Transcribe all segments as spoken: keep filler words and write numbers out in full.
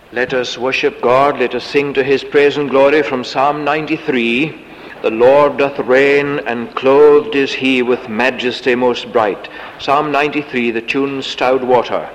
Let us worship God, let us sing to his praise and glory from Psalm ninety-three. The Lord doth reign, and clothed is he with majesty most bright. Psalm ninety-three, the tune Stout Water.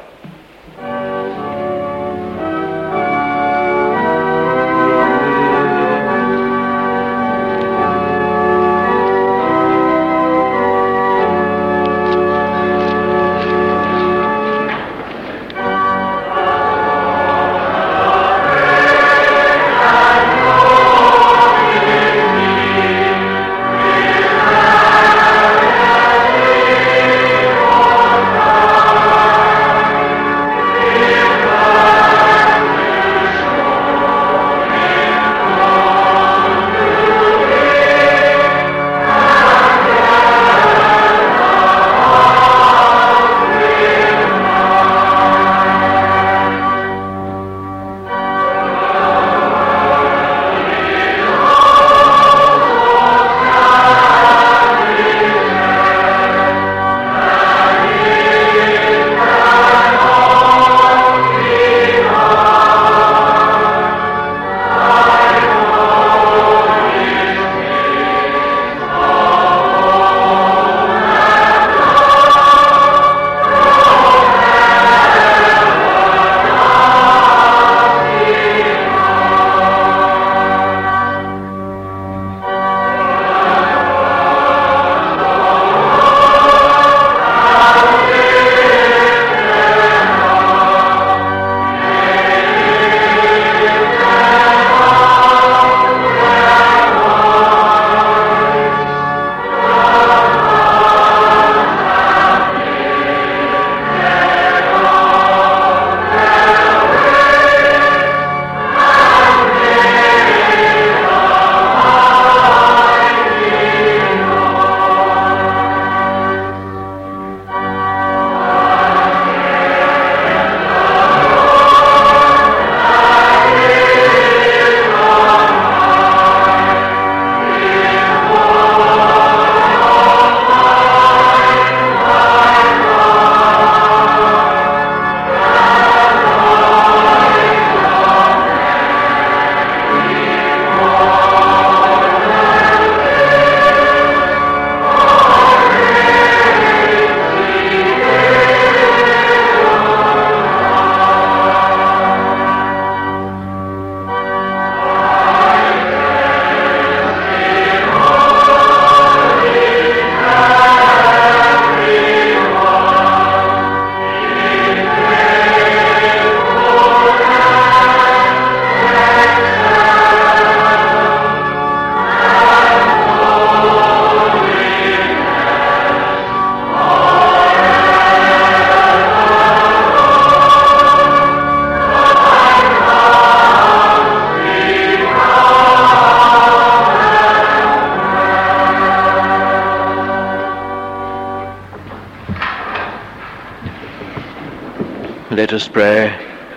Let us pray.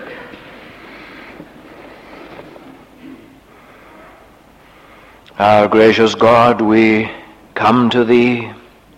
Our gracious God, we come to Thee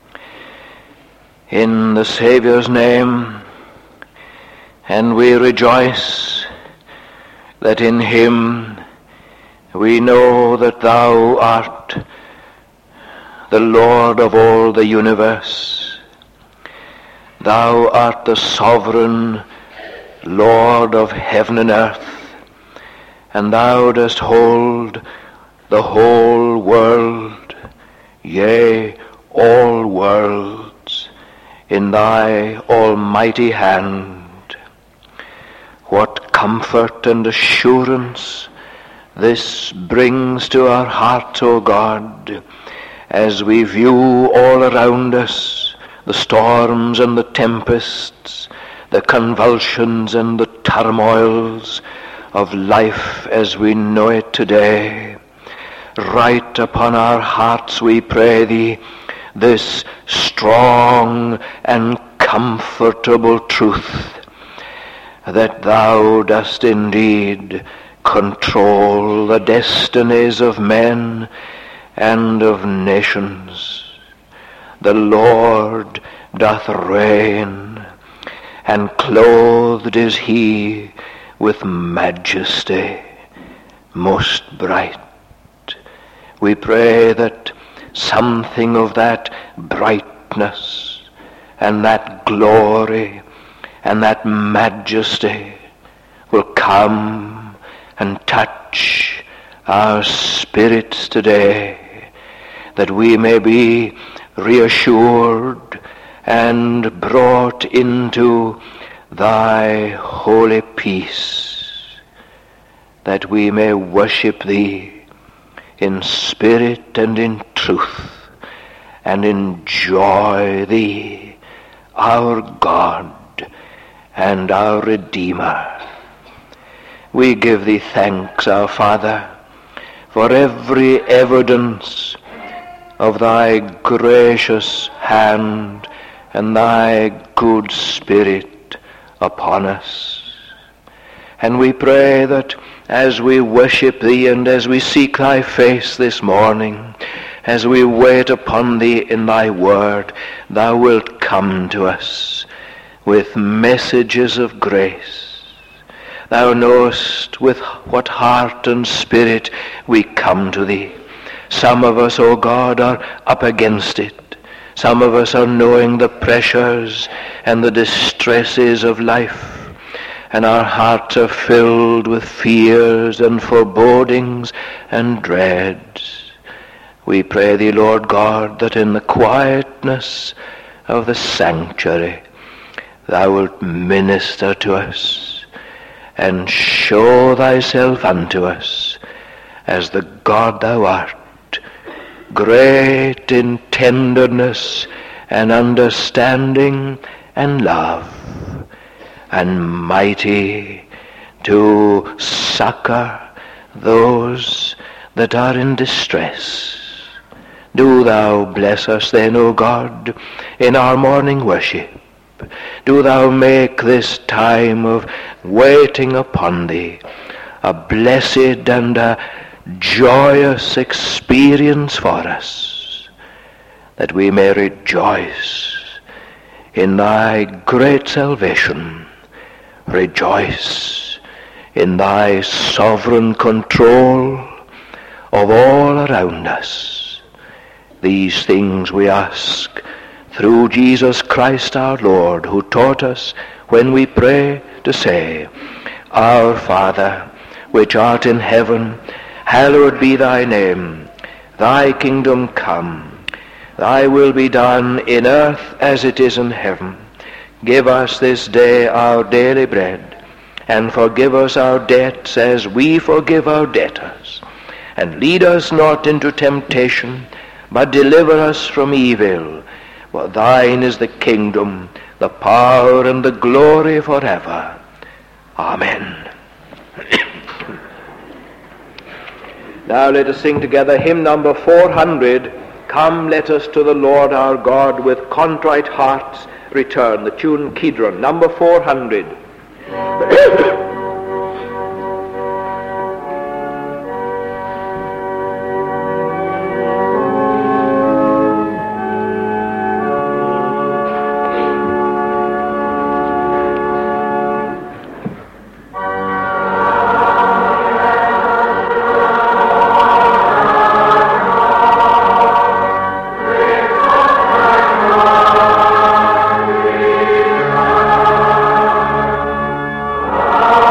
in the Saviour's name, and we rejoice that in Him we know that Thou art the Lord of all the universe. Thou art the sovereign Lord of heaven and earth, and Thou dost hold the whole world, yea, all worlds, in Thy almighty hand. What comfort and assurance this brings to our hearts, O God, as we view all around us the storms and the tempests, the convulsions and the turmoils of life as we know it today. Write upon our hearts, we pray Thee, this strong and comfortable truth, that Thou dost indeed control the destinies of men and of nations. The Lord doth reign, and clothed is He with majesty most bright. We pray that something of that brightness and that glory and that majesty will come and touch our spirits today, that we may be reassured and brought into thy holy peace, that we may worship thee in spirit and in truth, and enjoy thee, our God and our Redeemer. We give thee thanks, our Father, for every evidence of thy gracious hand and thy good spirit upon us. And we pray that as we worship thee and as we seek thy face this morning, as we wait upon thee in thy word, thou wilt come to us with messages of grace. Thou knowest with what heart and spirit we come to thee. Some of us, O God, are up against it. Some of us are knowing the pressures and the distresses of life, and our hearts are filled with fears and forebodings and dreads. We pray thee, Lord God, that in the quietness of the sanctuary thou wilt minister to us and show thyself unto us as the God thou art, great in tenderness and understanding and love, and mighty to succor those that are in distress. Do thou bless us then, O God, in our morning worship. Do thou make this time of waiting upon thee a blessed and a joyous experience for us, that we may rejoice in thy great salvation, rejoice in thy sovereign control of all around us. These things we ask through Jesus Christ our Lord, who taught us when we pray to say, Our Father, which art in heaven, hallowed be thy name. Thy kingdom come. Thy will be done in earth as it is in heaven. Give us this day our daily bread, and forgive us our debts as we forgive our debtors. And lead us not into temptation, but deliver us from evil. For thine is the kingdom, the power, and the glory forever. Amen. Now let us sing together hymn number four hundred, Come, let us to the Lord our God with contrite hearts return. The tune Kidron, number four hundred. Ah!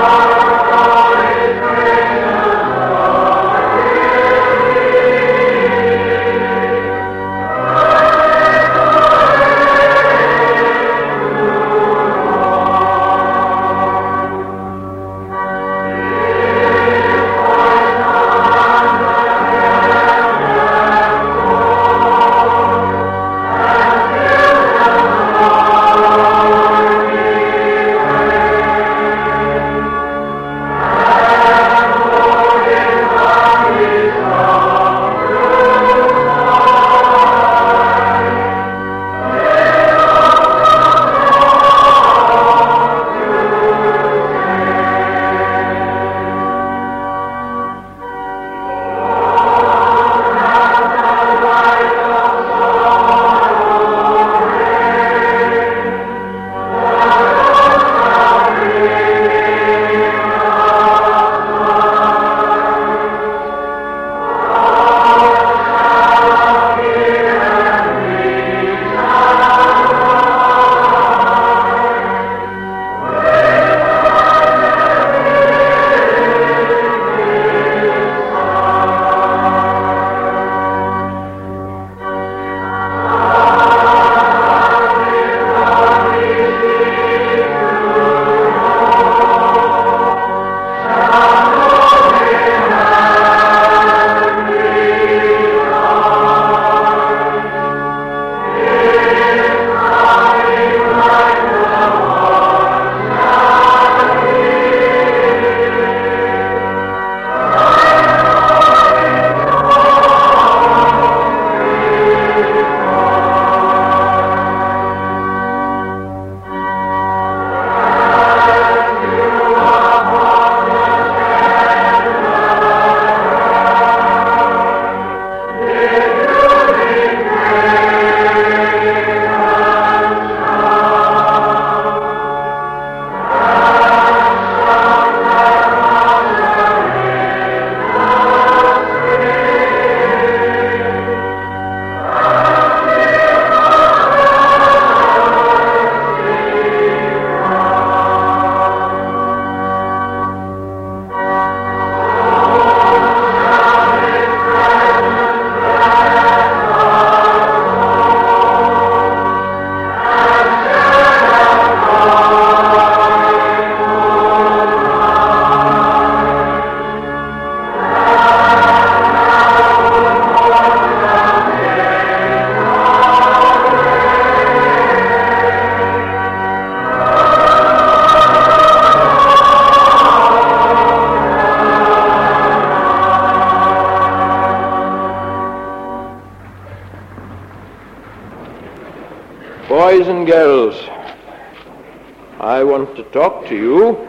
want to talk to you.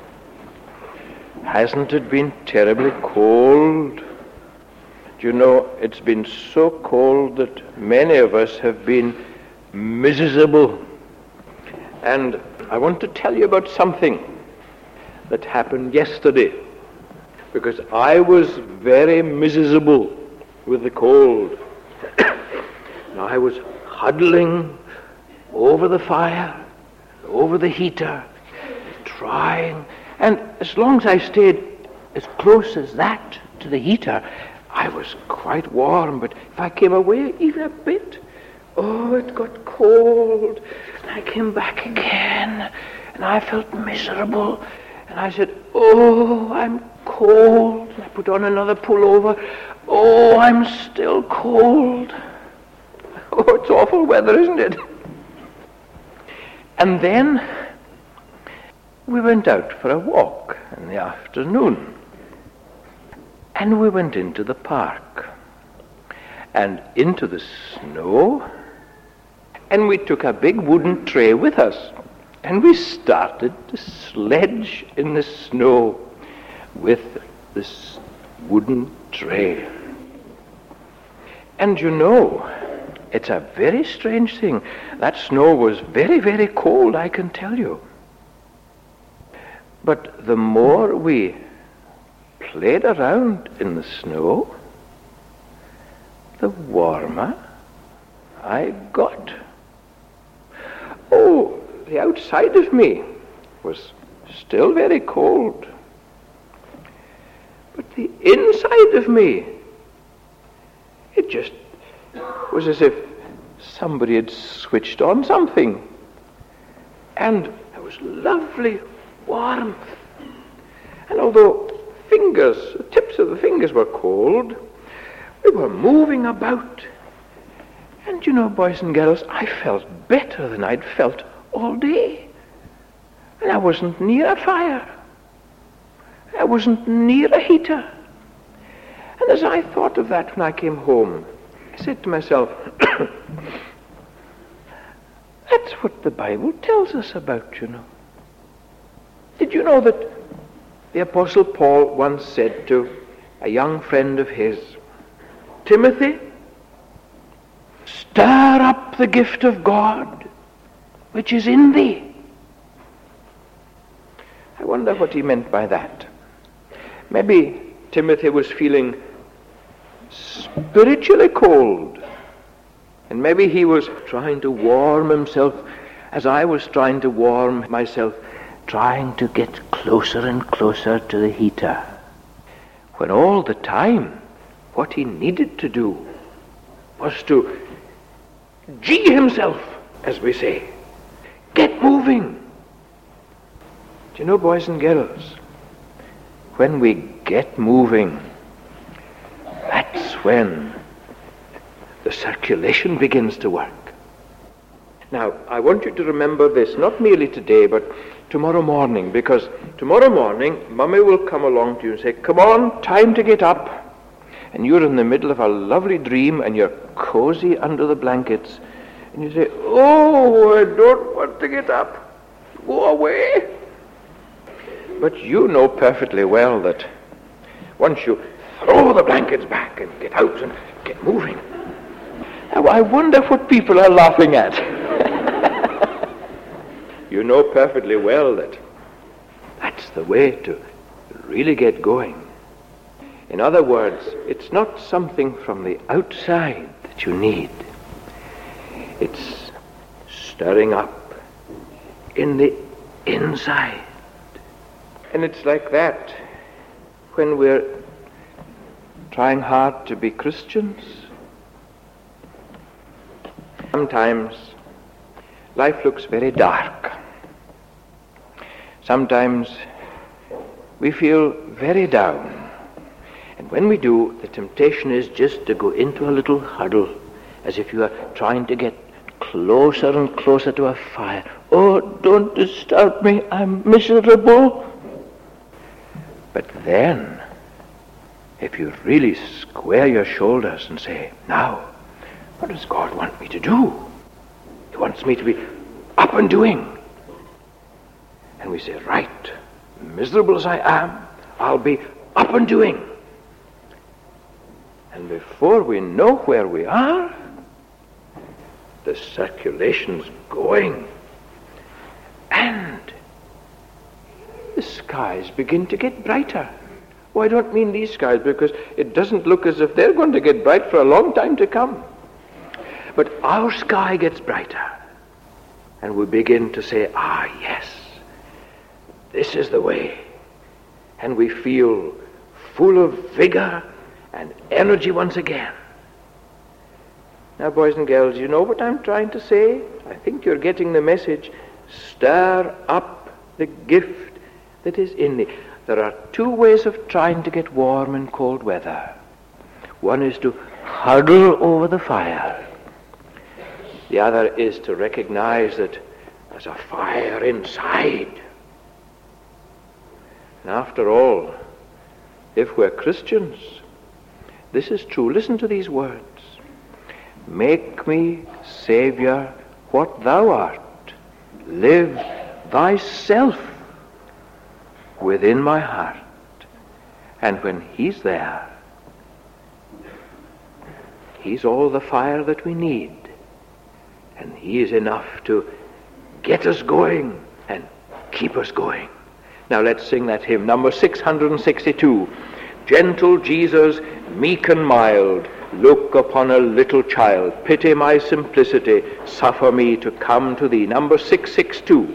Hasn't it been terribly cold? Do you know, it's been so cold that many of us have been miserable. And I want to tell you about something that happened yesterday, because I was very miserable with the cold. Now I was huddling over the fire, over the heater, trying, and as long as I stayed as close as that to the heater, I was quite warm. But if I came away even a bit, oh, it got cold. And I came back again, and I felt miserable. And I said, oh, I'm cold. And I put on another pullover. Oh, I'm still cold. Oh, it's awful weather, isn't it? And then we went out for a walk in the afternoon. And we went into the park and into the snow, and we took a big wooden tray with us, and we started to sledge in the snow with this wooden tray. And you know, it's a very strange thing. That snow was very, very cold, I can tell you. But the more we played around in the snow, the warmer I got. Oh, the outside of me was still very cold, but the inside of me, it just was as if somebody had switched on something, and there was lovely warmth. And although fingers, the tips of the fingers were cold, we were moving about. And you know, boys and girls, I felt better than I'd felt all day. And I wasn't near a fire. I wasn't near a heater. And as I thought of that when I came home, I said to myself, that's what the Bible tells us about, you know. Did you know that the Apostle Paul once said to a young friend of his, Timothy, stir up the gift of God which is in thee. I wonder what he meant by that. Maybe Timothy was feeling spiritually cold, and maybe he was trying to warm himself as I was trying to warm myself, trying to get closer and closer to the heater, when all the time what he needed to do was to gee himself, as we say, get moving. Do you know, boys and girls, when we get moving, that's when the circulation begins to work. Now, I want you to remember this, not merely today, but tomorrow morning, because tomorrow morning, Mummy will come along to you and say, come on, time to get up. And you're in the middle of a lovely dream, and you're cozy under the blankets, and you say, oh, I don't want to get up. Go away. But you know perfectly well that once you throw the blankets back and get out and get moving. Now, I wonder what people are laughing at. You know perfectly well that that's the way to really get going. In other words, it's not something from the outside that you need. It's stirring up in the inside. And it's like that when we're trying hard to be Christians. Sometimes life looks very dark. Sometimes we feel very down. And when we do, the temptation is just to go into a little huddle, as if you are trying to get closer and closer to a fire. Oh, don't disturb me, I'm miserable. But then, if you really square your shoulders and say, now, what does God want me to do? He wants me to be up and doing. And we say, right, miserable as I am, I'll be up and doing. And before we know where we are, the circulation's going. And the skies begin to get brighter. Oh, I don't mean these skies, because it doesn't look as if they're going to get bright for a long time to come. But our sky gets brighter. And we begin to say, ah, yes, this is the way. And we feel full of vigor and energy once again. Now, boys and girls, you know what I'm trying to say? I think you're getting the message. Stir up the gift that is in thee. There are two ways of trying to get warm in cold weather. One is to huddle over the fire. The other is to recognize that there's a fire inside. And after all, if we're Christians, this is true. Listen to these words. Make me, Saviour, what thou art. Live thyself within my heart. And when he's there, he's all the fire that we need. And he is enough to get us going and keep us going. Now let's sing that hymn, number six hundred sixty-two. Gentle Jesus, meek and mild, look upon a little child. Pity my simplicity, suffer me to come to thee. Number six sixty-two.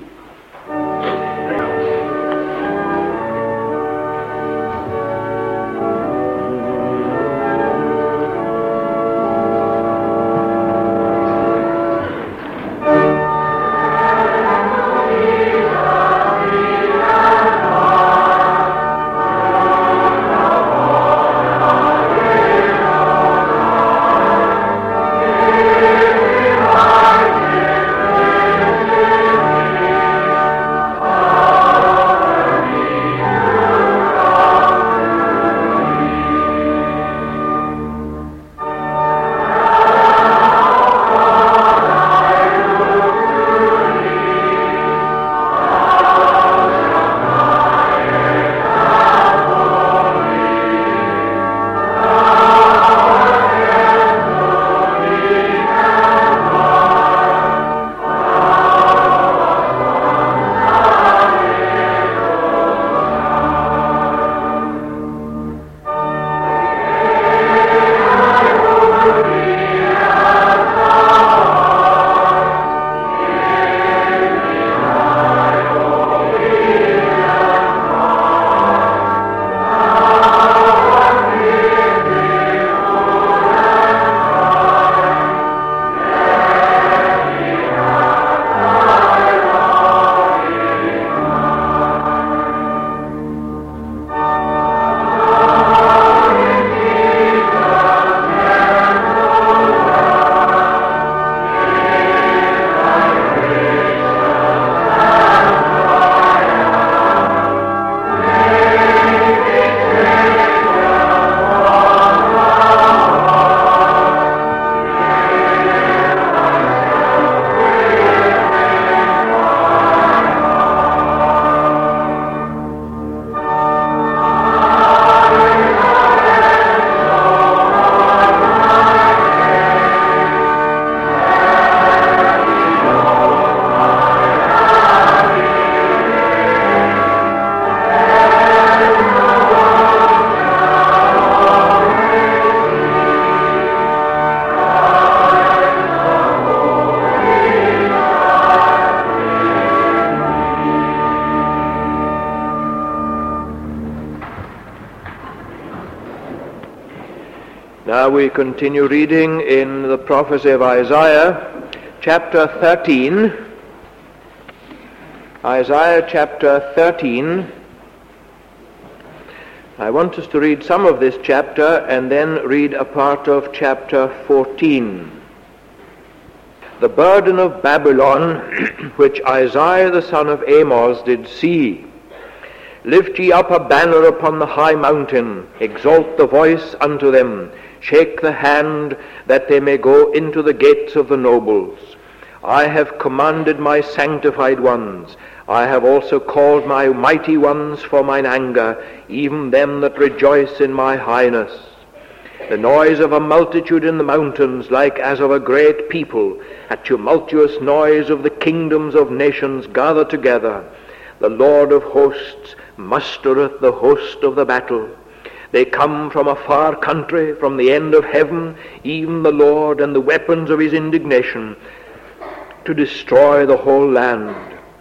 Now we continue reading in the prophecy of Isaiah, chapter thirteen. Isaiah chapter thirteen. I want us to read some of this chapter and then read a part of chapter fourteen. The burden of Babylon, which Isaiah the son of Amos did see. Lift ye up a banner upon the high mountain, exalt the voice unto them, shake the hand, that they may go into the gates of the nobles. I have commanded my sanctified ones, I have also called my mighty ones for mine anger, even them that rejoice in my highness. The noise of a multitude in the mountains, like as of a great people, a tumultuous noise of the kingdoms of nations gathered together. The Lord of hosts mustereth the host of the battle. They come from a far country, from the end of heaven, even the Lord and the weapons of his indignation, to destroy the whole land.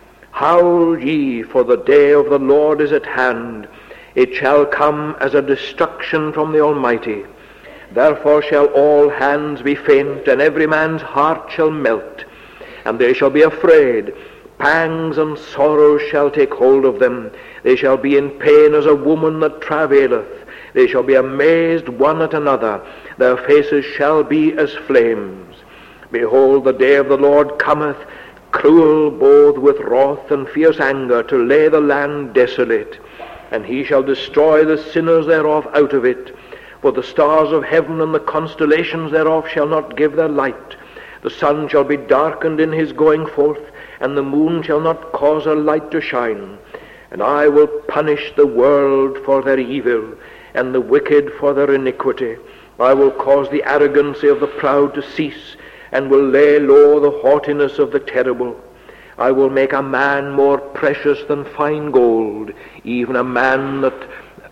Howl ye, for the day of the Lord is at hand. It shall come as a destruction from the Almighty. Therefore shall all hands be faint, and every man's heart shall melt. And they shall be afraid. Pangs and sorrows shall take hold of them. They shall be in pain as a woman that travaileth. They shall be amazed one at another. Their faces shall be as flames. Behold, the day of the Lord cometh, cruel both with wrath and fierce anger, to lay the land desolate. And he shall destroy the sinners thereof out of it. For the stars of heaven and the constellations thereof shall not give their light. The sun shall be darkened in his going forth, and the moon shall not cause her light to shine. And I will punish the world for their evil, and the wicked for their iniquity. I will cause the arrogancy of the proud to cease, and will lay low the haughtiness of the terrible. I will make a man more precious than fine gold, even a man that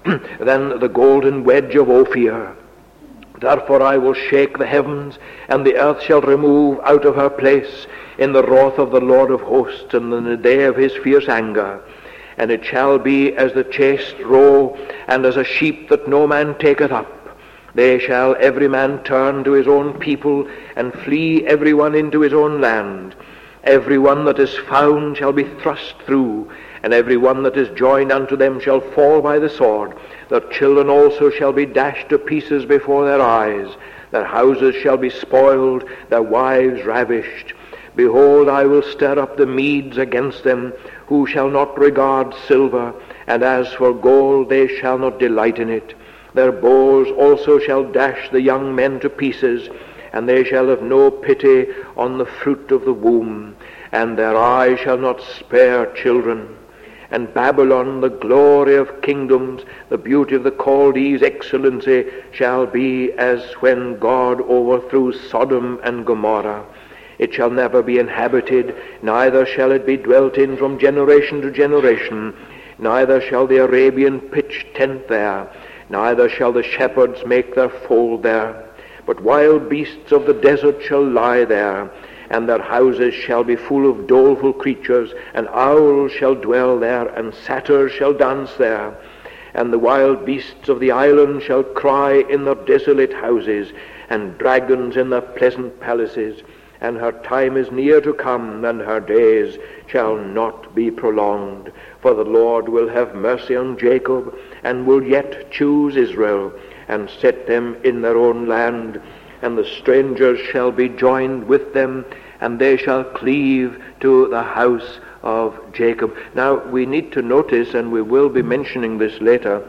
than the golden wedge of Ophir. Therefore I will shake the heavens, and the earth shall remove out of her place in the wrath of the Lord of hosts, and in the day of his fierce anger. And it shall be as the chaste roe, and as a sheep that no man taketh up. They shall every man turn to his own people, and flee every one into his own land. Every one that is found shall be thrust through, and every one that is joined unto them shall fall by the sword. Their children also shall be dashed to pieces before their eyes. Their houses shall be spoiled, their wives ravished. Behold, I will stir up the Medes against them, who shall not regard silver, and as for gold they shall not delight in it. Their bows also shall dash the young men to pieces, and they shall have no pity on the fruit of the womb, and their eye shall not spare children. And Babylon, the glory of kingdoms, the beauty of the Chaldees' excellency, shall be as when God overthrew Sodom and Gomorrah. It shall never be inhabited, neither shall it be dwelt in from generation to generation. Neither shall the Arabian pitch tent there, neither shall the shepherds make their fold there. But wild beasts of the desert shall lie there, and their houses shall be full of doleful creatures, and owls shall dwell there, and satyrs shall dance there. And the wild beasts of the island shall cry in their desolate houses, and dragons in their pleasant palaces. And her time is near to come, and her days shall not be prolonged. For the Lord will have mercy on Jacob, and will yet choose Israel, and set them in their own land. And the strangers shall be joined with them, and they shall cleave to the house of Jacob. Now, we need to notice, and we will be mentioning this later,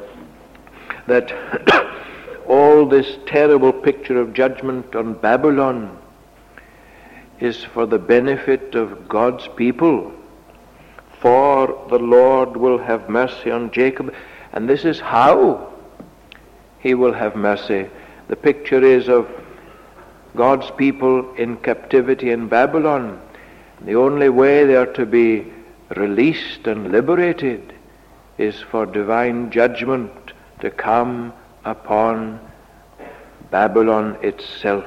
that all this terrible picture of judgment on Babylon is for the benefit of God's people. For the Lord will have mercy on Jacob, and this is how he will have mercy. The picture is of God's people in captivity in Babylon. The only way they are to be released and liberated is for divine judgment to come upon Babylon itself.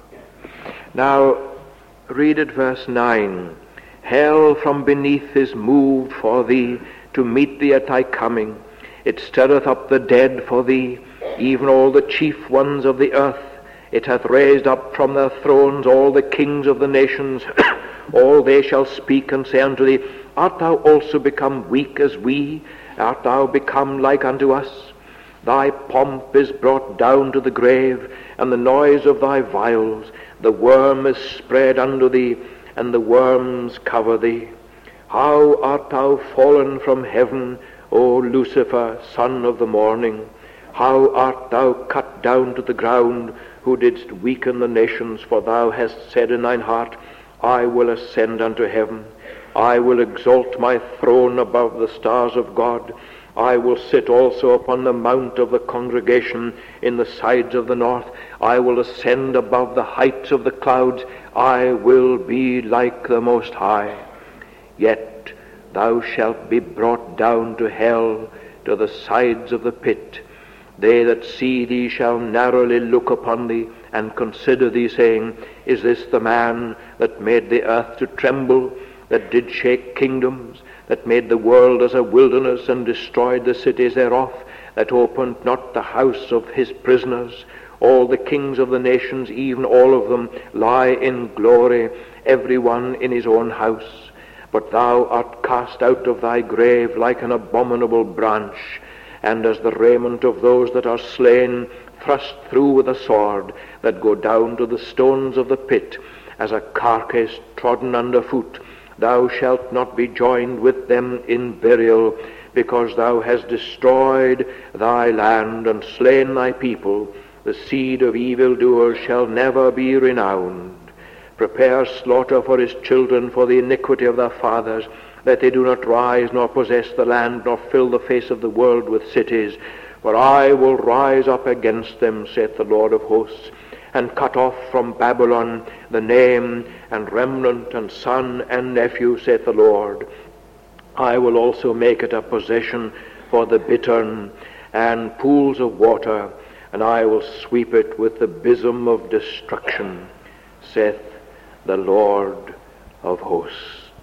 Now, read at verse nine. Hell from beneath is moved for thee, to meet thee at thy coming. It stirreth up the dead for thee, even all the chief ones of the earth. It hath raised up from their thrones all the kings of the nations. All they shall speak and say unto thee, Art thou also become weak as we? Art thou become like unto us? Thy pomp is brought down to the grave, and the noise of thy viols. The worm is spread under thee, and the worms cover thee. How art thou fallen from heaven, O Lucifer, son of the morning? How art thou cut down to the ground, who didst weaken the nations? For thou hast said in thine heart, I will ascend unto heaven. I will exalt my throne above the stars of God. I will sit also upon the mount of the congregation in the sides of the north. I will ascend above the heights of the clouds. I will be like the Most High. Yet thou shalt be brought down to hell, to the sides of the pit. They that see thee shall narrowly look upon thee, and consider thee, saying, Is this the man that made the earth to tremble, that did shake kingdoms, that made the world as a wilderness, and destroyed the cities thereof, that opened not the house of his prisoners? All the kings of the nations, even all of them, lie in glory, every one in his own house. But thou art cast out of thy grave like an abominable branch, and as the raiment of those that are slain, thrust through with a sword, that go down to the stones of the pit, as a carcass trodden under foot. Thou shalt not be joined with them in burial, because thou hast destroyed thy land and slain thy people. The seed of evildoers shall never be renowned. Prepare slaughter for his children for the iniquity of their fathers, that they do not rise nor possess the land, nor fill the face of the world with cities. For I will rise up against them, saith the Lord of hosts, and cut off from Babylon the name and remnant and son and nephew, saith the Lord. I will also make it a possession for the bittern and pools of water, and I will sweep it with the besom of destruction, saith the Lord of hosts.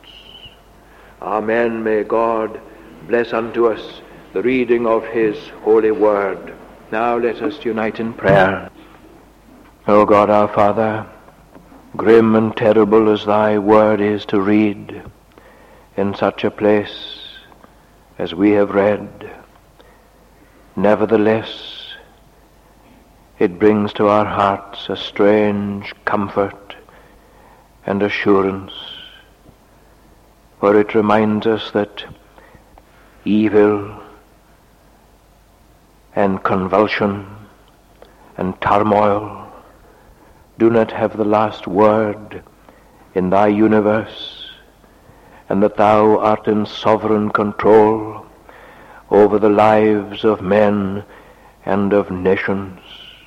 Amen. May God bless unto us the reading of his holy word. Now let us unite in prayer. O God our Father, grim and terrible as thy word is to read in such a place as we have read, nevertheless it brings to our hearts a strange comfort and assurance, for it reminds us that evil and convulsion and turmoil do not have the last word in thy universe, and that thou art in sovereign control over the lives of men and of nations.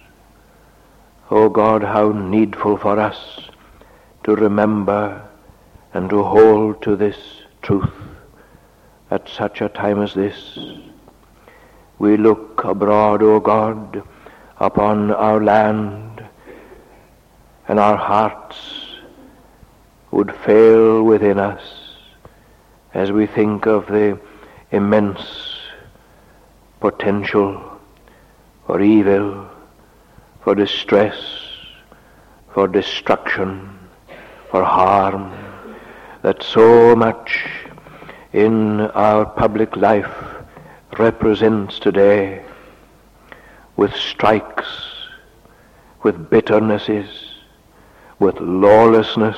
O God, how needful for us to remember and to hold to this truth at such a time as this. We look abroad, O God, upon our land, and our hearts would fail within us as we think of the immense potential for evil, for distress, for destruction, for harm, that so much in our public life represents today, with strikes, with bitternesses, with lawlessness,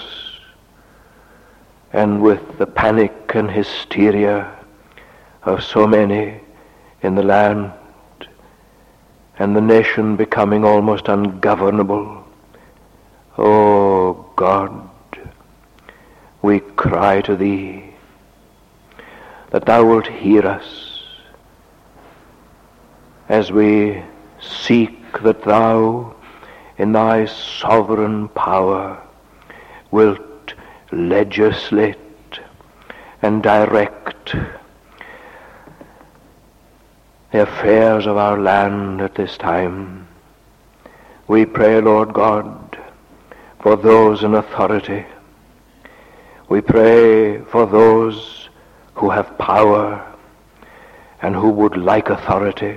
and with the panic and hysteria of so many in the land, and the nation becoming almost ungovernable. O God, we cry to thee that thou wilt hear us as we seek that thou in thy sovereign power wilt legislate and direct the affairs of our land at this time. We pray, Lord God, for those in authority. We pray for those who have power and who would like authority.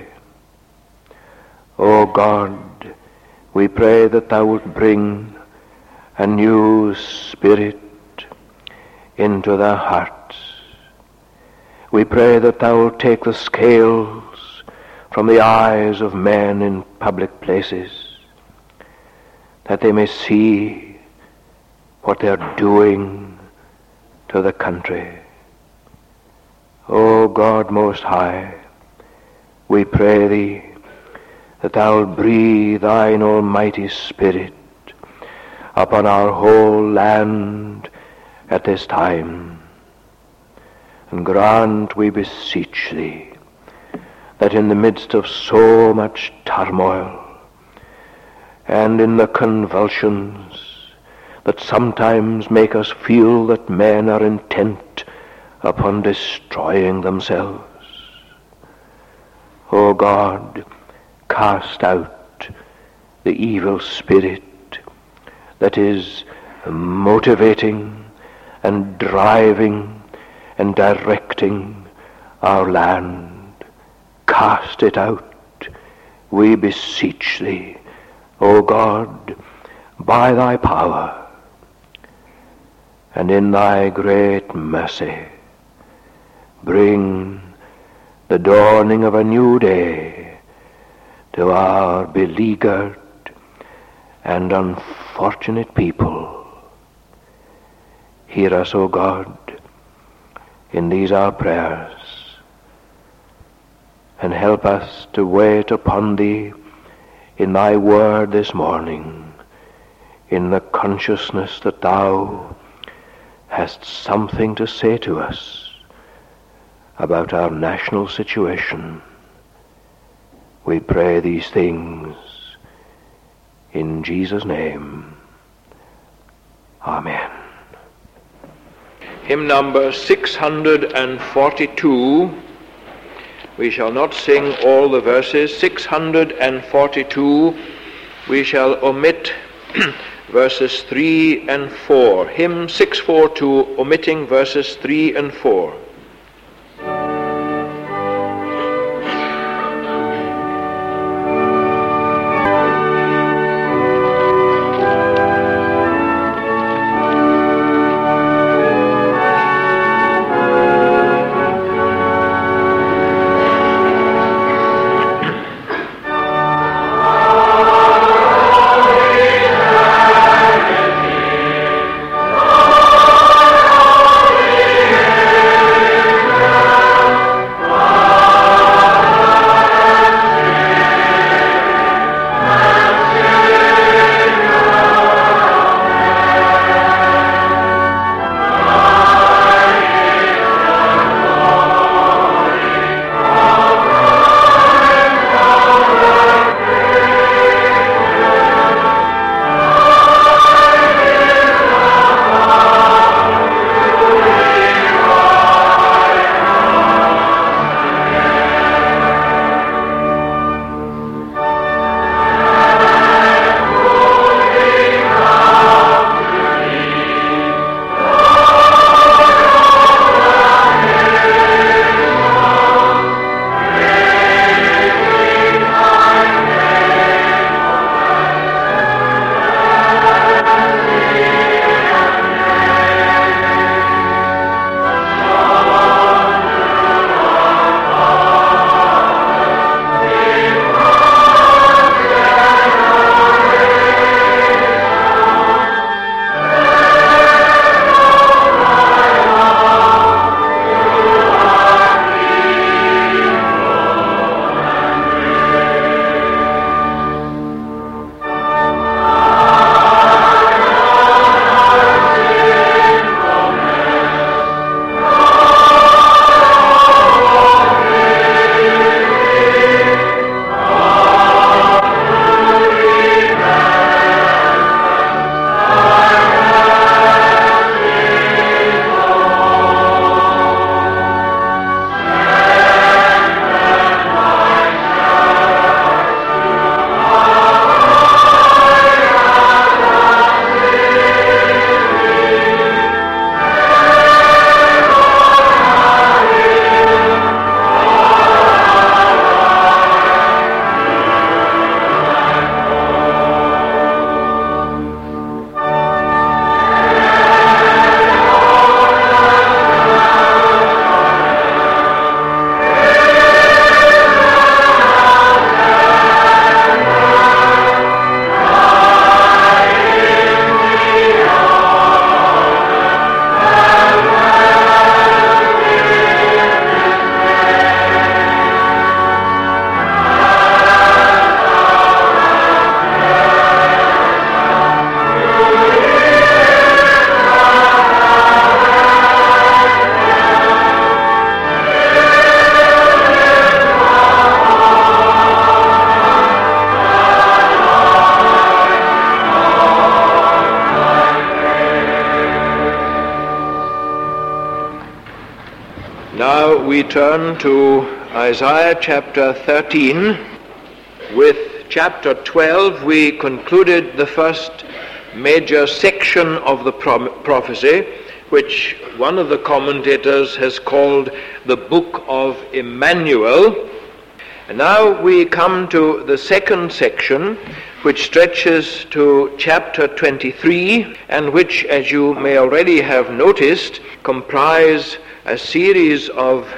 O God, we pray that thou wilt bring a new spirit into their hearts. We pray that thou wilt take the scales from the eyes of men in public places, that they may see what they are doing to the country. O God Most High, we pray thee that thou wilt breathe thine almighty Spirit upon our whole land at this time. And grant, we beseech thee, that in the midst of so much turmoil and in the convulsions that sometimes make us feel that men are intent upon destroying themselves, O God, cast out the evil spirit that is motivating and driving and directing our land. Cast it out, we beseech thee, O God, by thy power, and in thy great mercy bring the dawning of a new day to our beleaguered and unfortunate people. Hear us, O God, in these our prayers, and help us to wait upon thee in thy word this morning, in the consciousness that thou hast something to say to us about our national situation. We pray these things in Jesus' name. Amen. Hymn number six hundred forty-two. We shall not sing all the verses. six hundred forty-two. We shall omit verses three and four. Hymn six forty-two, omitting verses three and four. Oh turn to Isaiah chapter thirteen. With chapter twelve, we concluded the first major section of the pro- prophecy, which one of the commentators has called the Book of Emmanuel. And now we come to the second section, which stretches to chapter twenty-three, and which, as you may already have noticed, comprise a series of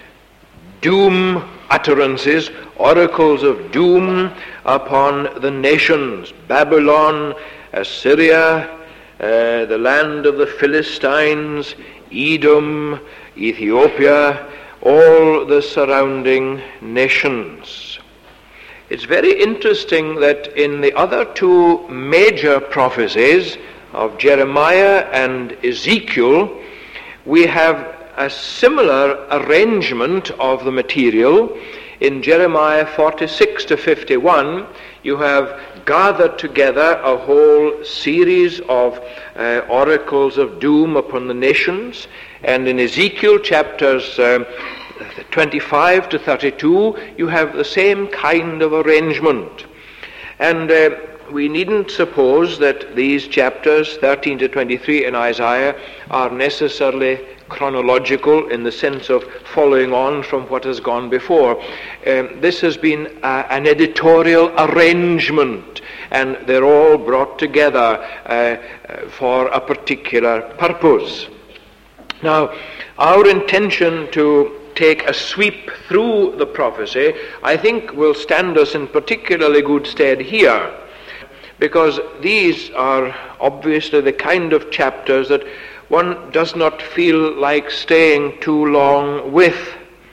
doom utterances, oracles of doom upon the nations: Babylon, Assyria, uh, the land of the Philistines, Edom, Ethiopia, all the surrounding nations. It's very interesting that in the other two major prophecies of Jeremiah and Ezekiel, we have a similar arrangement of the material. In Jeremiah forty-six to fifty-one, you have gathered together a whole series of uh, oracles of doom upon the nations, and in Ezekiel chapters um, twenty-five to thirty-two, you have the same kind of arrangement. And uh, we needn't suppose that these chapters thirteen to twenty-three in Isaiah are necessarily chronological in the sense of following on from what has gone before. Um, this has been uh, an editorial arrangement, and they're all brought together uh, for a particular purpose. Now, our intention to take a sweep through the prophecy, I think, will stand us in particularly good stead here, because these are obviously the kind of chapters that one does not feel like staying too long with.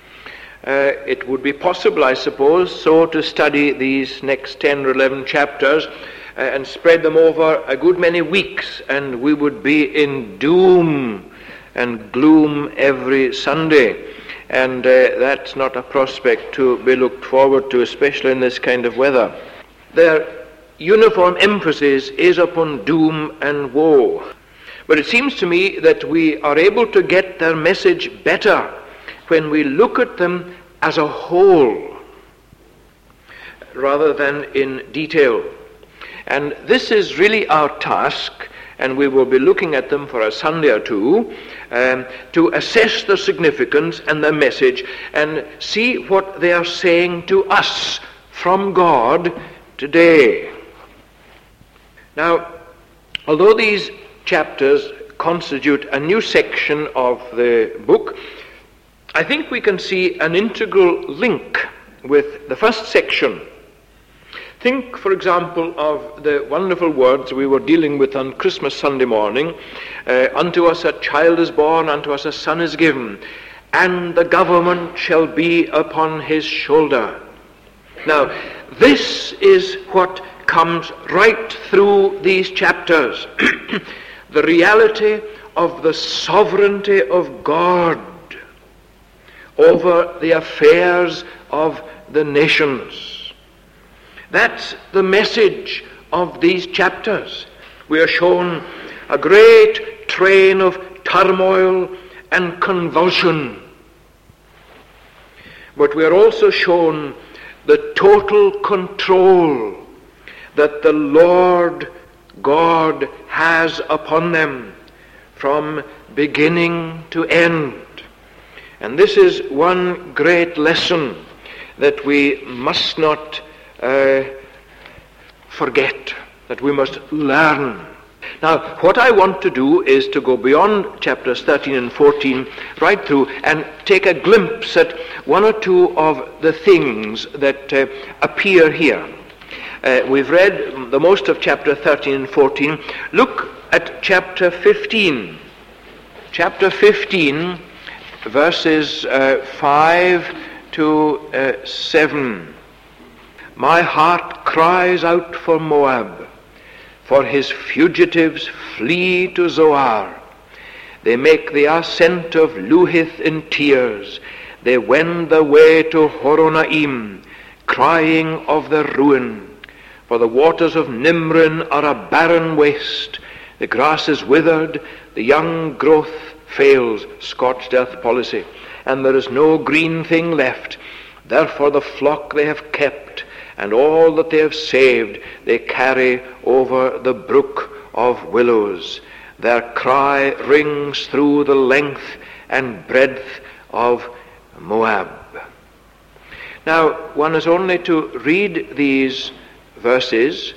Uh, it would be possible, I suppose, so to study these next ten or eleven chapters uh, and spread them over a good many weeks, and we would be in doom and gloom every Sunday. And uh, that's not a prospect to be looked forward to, especially in this kind of weather. Their uniform emphasis is upon doom and woe. But it seems to me that we are able to get their message better when we look at them as a whole rather than in detail. And this is really our task, and we will be looking at them for a Sunday or two, um, to assess their significance and their message and see what they are saying to us from God today. Now, although these chapters constitute a new section of the book, I think we can see an integral link with the first section. Think, for example, of the wonderful words we were dealing with on Christmas Sunday morning. Uh, unto us a child is born, unto us a son is given, and the government shall be upon his shoulder. Now, this is what comes right through these chapters. The reality of the sovereignty of God over the affairs of the nations. That's the message of these chapters. We are shown a great train of turmoil and convulsion, but we are also shown the total control that the Lord God has upon them from beginning to end. And this is one great lesson that we must not uh, forget, that we must learn. Now, what I want to do is to go beyond chapters thirteen and fourteen right through and take a glimpse at one or two of the things that uh, appear here. Uh, we've read the most of chapter thirteen and fourteen. Look at chapter fifteen. Chapter fifteen, verses uh, five to uh, seven. My heart cries out for Moab, for his fugitives flee to Zoar. They make the ascent of Luhith in tears. They wend their way to Horonaim, crying of their ruin. For the waters of Nimrin are a barren waste. The grass is withered, the young growth fails, scorched earth policy. and there is no green thing left. Therefore the flock they have kept, and all that they have saved, they carry over the brook of willows. Their cry rings through the length and breadth of Moab. Now, one is only to read these verses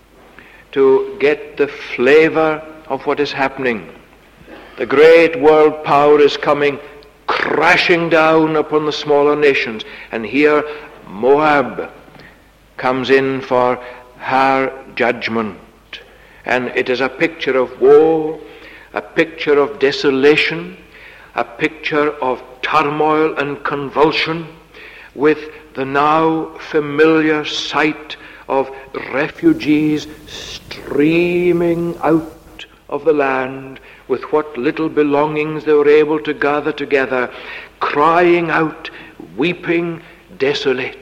to get the flavor of what is happening. The great world power is coming crashing down upon the smaller nations, and here Moab comes in for her judgment. And it is a picture of woe, a picture of desolation, a picture of turmoil and convulsion, with the now familiar sight of refugees streaming out of the land with what little belongings they were able to gather together, crying out, weeping, desolate.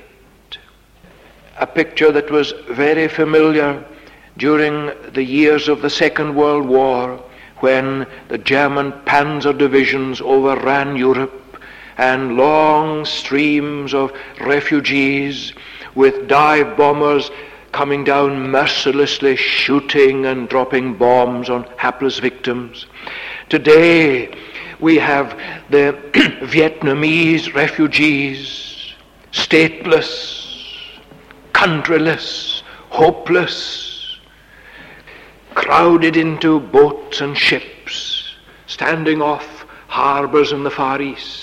A picture that was very familiar during the years of the Second World War, when the German panzer divisions overran Europe, and long streams of refugees with dive bombers coming down mercilessly, shooting and dropping bombs on hapless victims. Today we have the Vietnamese refugees, stateless, countryless, hopeless, crowded into boats and ships, standing off harbors in the Far East.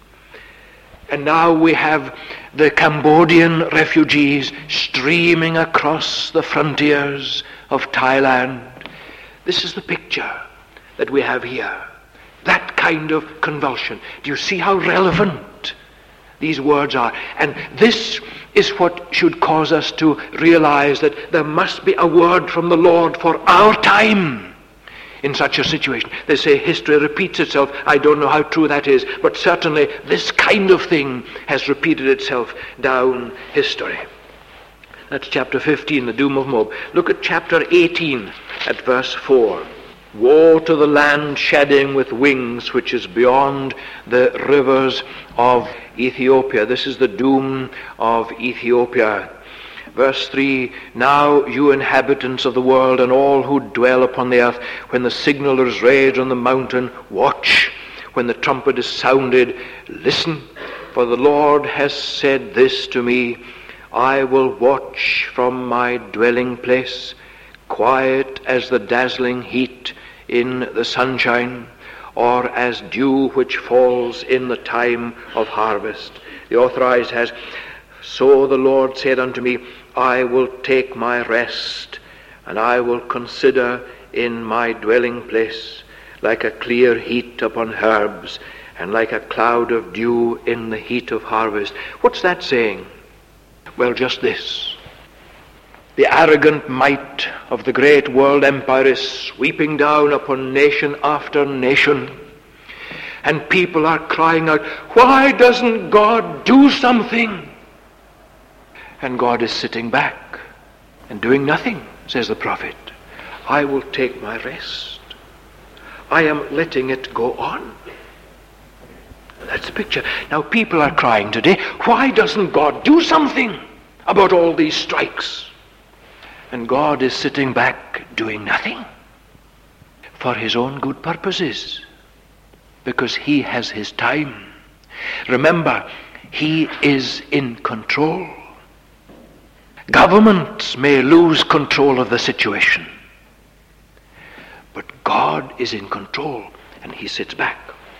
And now we have the Cambodian refugees streaming across the frontiers of Thailand. This is the picture that we have here. That kind of convulsion. Do you see how relevant these words are? And this is what should cause us to realize that there must be a word from the Lord for our time in such a situation. They say history repeats itself. I don't know how true that is, but certainly this kind of thing has repeated itself down history. That's chapter fifteen, the doom of Moab. Look at chapter eighteen at verse four. Woe to the land shedding with wings, which is beyond the rivers of Ethiopia. This is the doom of Ethiopia. Verse three, now you inhabitants of the world and all who dwell upon the earth, when the signal is raised on the mountain, watch. When the trumpet is sounded, listen. For the Lord has said this to me, I will watch from my dwelling place, quiet as the dazzling heat in the sunshine, or as dew which falls in the time of harvest. The Authorized has, so the Lord said unto me, I will take my rest, and I will consider in my dwelling place, like a clear heat upon herbs, and like a cloud of dew in the heat of harvest. What's that saying? Well, just this. The arrogant might of the great world empire is sweeping down upon nation after nation, and people are crying out, why doesn't God do something? And God is sitting back and doing nothing, says the prophet. I will take my rest. I am letting it go on. That's the picture. Now people are crying today, why doesn't God do something about all these strikes? And God is sitting back doing nothing for his own good purposes, because he has his time. Remember, he is in control. Governments may lose control of the situation, but God is in control, and he sits back.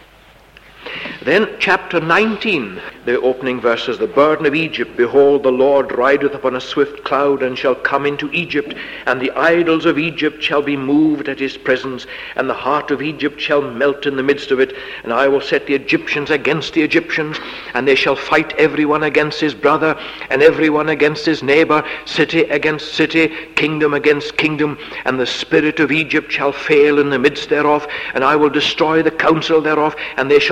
Then chapter nineteen, the opening verses, the burden of Egypt, behold, the Lord rideth upon a swift cloud, and shall come into Egypt, and the idols of Egypt shall be moved at his presence, and the heart of Egypt shall melt in the midst of it, and I will set the Egyptians against the Egyptians, and they shall fight every one against his brother, and every one against his neighbor, city against city, kingdom against kingdom, and the spirit of Egypt shall fail in the midst thereof, and I will destroy the counsel thereof, and they shall seek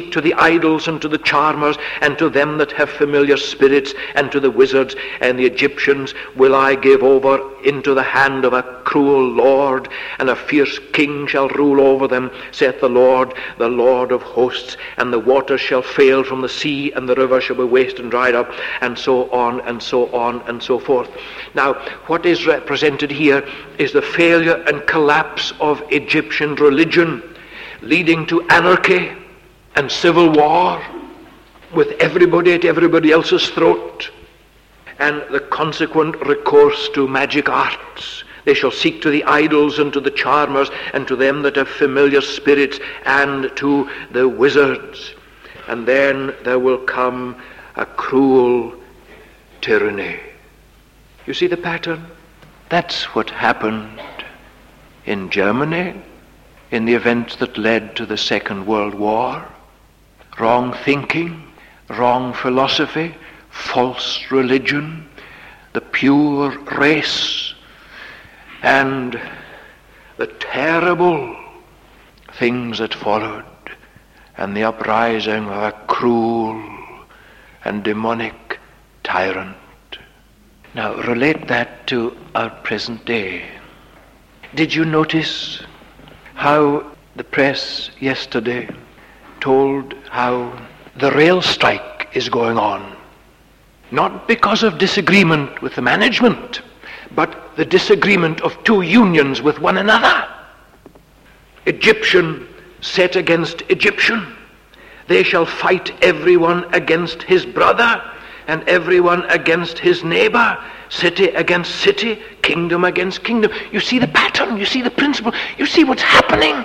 seek to the idols and to the charmers, and to them that have familiar spirits, and to the wizards, and the Egyptians will I give over into the hand of a cruel lord, and a fierce king shall rule over them, saith the Lord, the Lord of hosts. And the waters shall fail from the sea, and the river shall be waste and dried up, and so on, and so on, and so forth. Now, what is represented here is the failure and collapse of Egyptian religion, leading to anarchy and civil war, with everybody at everybody else's throat, and the consequent recourse to magic arts. They shall seek to the idols and to the charmers, and to them that have familiar spirits, and to the wizards. And then there will come a cruel tyranny. You see the pattern? That's what happened in Germany in the events that led to the Second World War. Wrong thinking, wrong philosophy, false religion, the pure race, and the terrible things that followed, and the uprising of a cruel and demonic tyrant. Now relate that to our present day. Did you notice how the press yesterday told how the rail strike is going on? Not because of disagreement with the management, but the disagreement of two unions with one another. Egyptian set against Egyptian. They shall fight everyone against his brother, and everyone against his neighbor, city against city, kingdom against kingdom. You see the pattern, you see the principle, you see what's happening.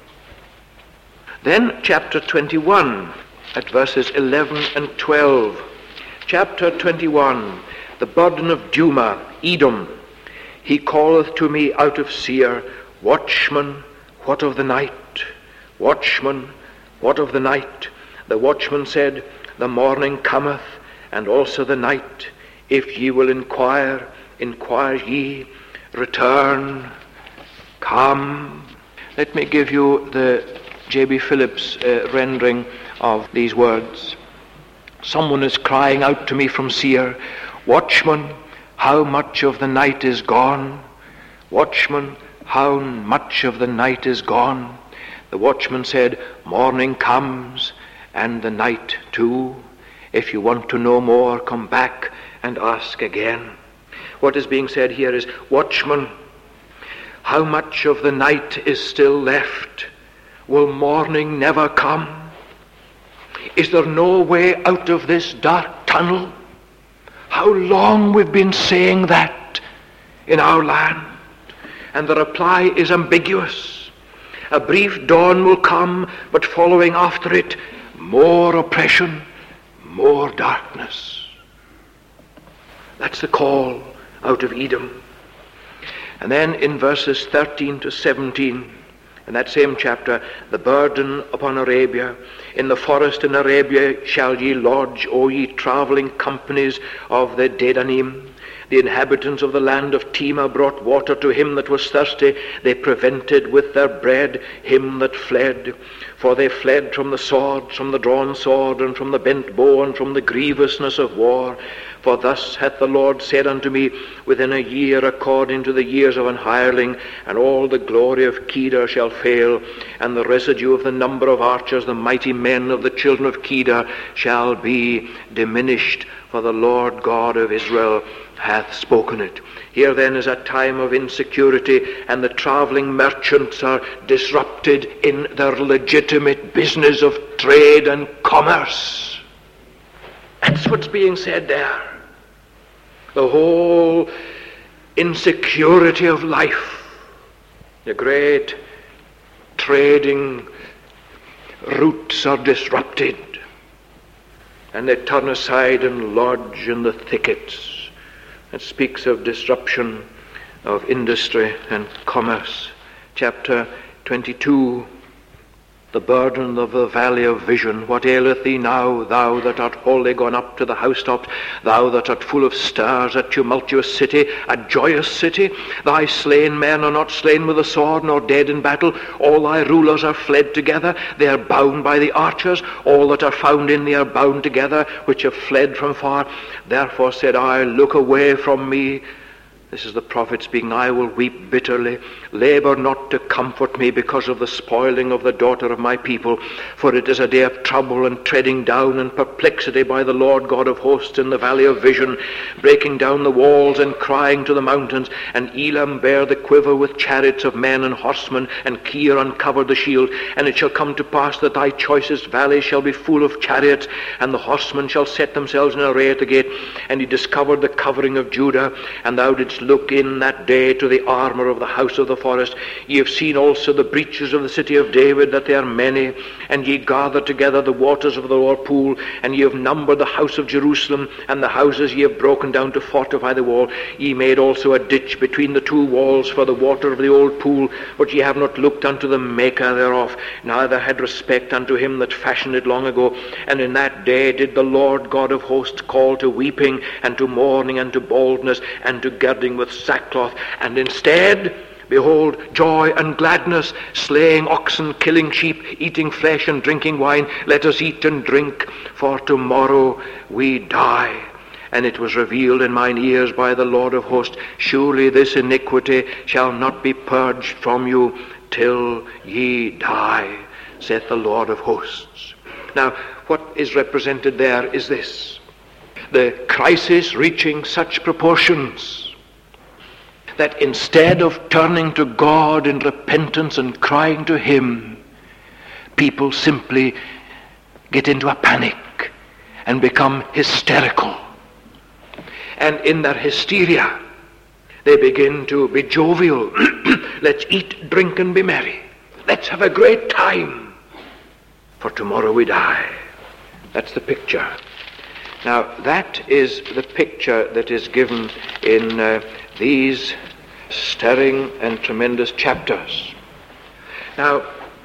Then chapter twenty-one, at verses eleven and twelve. Chapter twenty-one, the burden of Duma, Edom. He calleth to me out of Seir, watchman, what of the night? Watchman, what of the night? The watchman said, the morning cometh, and also the night. If ye will inquire, inquire ye, return, come. Let me give you the J B Phillips uh, rendering of these words. Someone is crying out to me from Seir, watchman, how much of the night is gone? Watchman, how much of the night is gone? The watchman said, morning comes, and the night too. If you want to know more, come back and ask again. What is being said here is, watchman, how much of the night is still left? Will morning never come? Is there no way out of this dark tunnel? How long we've been saying that in our land, and the reply is ambiguous. A brief dawn will come, but following after it, more oppression, more darkness. That's the call out of Edom. And then in verses thirteen to seventeen, in that same chapter, the burden upon Arabia. In the forest in Arabia shall ye lodge, O ye travelling companies of the Dedanim. The inhabitants of the land of Tema brought water to him that was thirsty. They prevented with their bread him that fled. For they fled from the sword, from the drawn sword, and from the bent bow, and from the grievousness of war. For thus hath the Lord said unto me, within a year according to the years of an hireling, and all the glory of Kedar shall fail, and the residue of the number of archers, the mighty men of the children of Kedar, shall be diminished, for the Lord God of Israel hath spoken it. Here then is a time of insecurity, and the travelling merchants are disrupted in their legitimate business of trade and commerce. That's what's being said there. The whole insecurity of life, the great trading routes are disrupted, and they turn aside and lodge in the thickets. It speaks of disruption of industry and commerce. Chapter twenty-two, the burden of the valley of vision. What aileth thee now, thou that art wholly gone up to the housetops, thou that art full of stars, a tumultuous city, a joyous city? Thy slain men are not slain with the sword, nor dead in battle. All thy rulers are fled together, they are bound by the archers. All that are found in thee are bound together, which have fled from far. Therefore said I, look away from me. This is the prophet speaking. I will weep bitterly. Labor not to comfort me because of the spoiling of the daughter of my people. For it is a day of trouble and treading down and perplexity by the Lord God of hosts in the valley of vision, breaking down the walls and crying to the mountains. And Elam bare the quiver with chariots of men and horsemen, and Kir uncovered the shield. And it shall come to pass that thy choicest valley shall be full of chariots, and the horsemen shall set themselves in array at the gate. And he discovered the covering of Judah, and thou didst look in that day to the armor of the house of the forest. Ye have seen also the breaches of the city of David, that they are many. And ye gathered together the waters of the lower pool, and ye have numbered the house of Jerusalem, and the houses ye have broken down to fortify the wall. Ye made also a ditch between the two walls for the water of the old pool, but ye have not looked unto the maker thereof, neither had respect unto him that fashioned it long ago. And in that day did the Lord God of hosts call to weeping, and to mourning, and to baldness, and to girding with sackcloth, and instead, behold, joy and gladness, slaying oxen, killing sheep, eating flesh and drinking wine. Let us eat and drink, for tomorrow we die. And it was revealed in mine ears by the Lord of hosts, surely this iniquity shall not be purged from you till ye die, saith the Lord of hosts. Now, what is represented there is this: the crisis reaching such proportions that instead of turning to God in repentance and crying to him, people simply get into a panic and become hysterical. And in their hysteria, they begin to be jovial. Let's eat, drink, and be merry. Let's have a great time, for tomorrow we die. That's the picture. Now, that is the picture that is given in uh, these stirring and tremendous chapters. Now,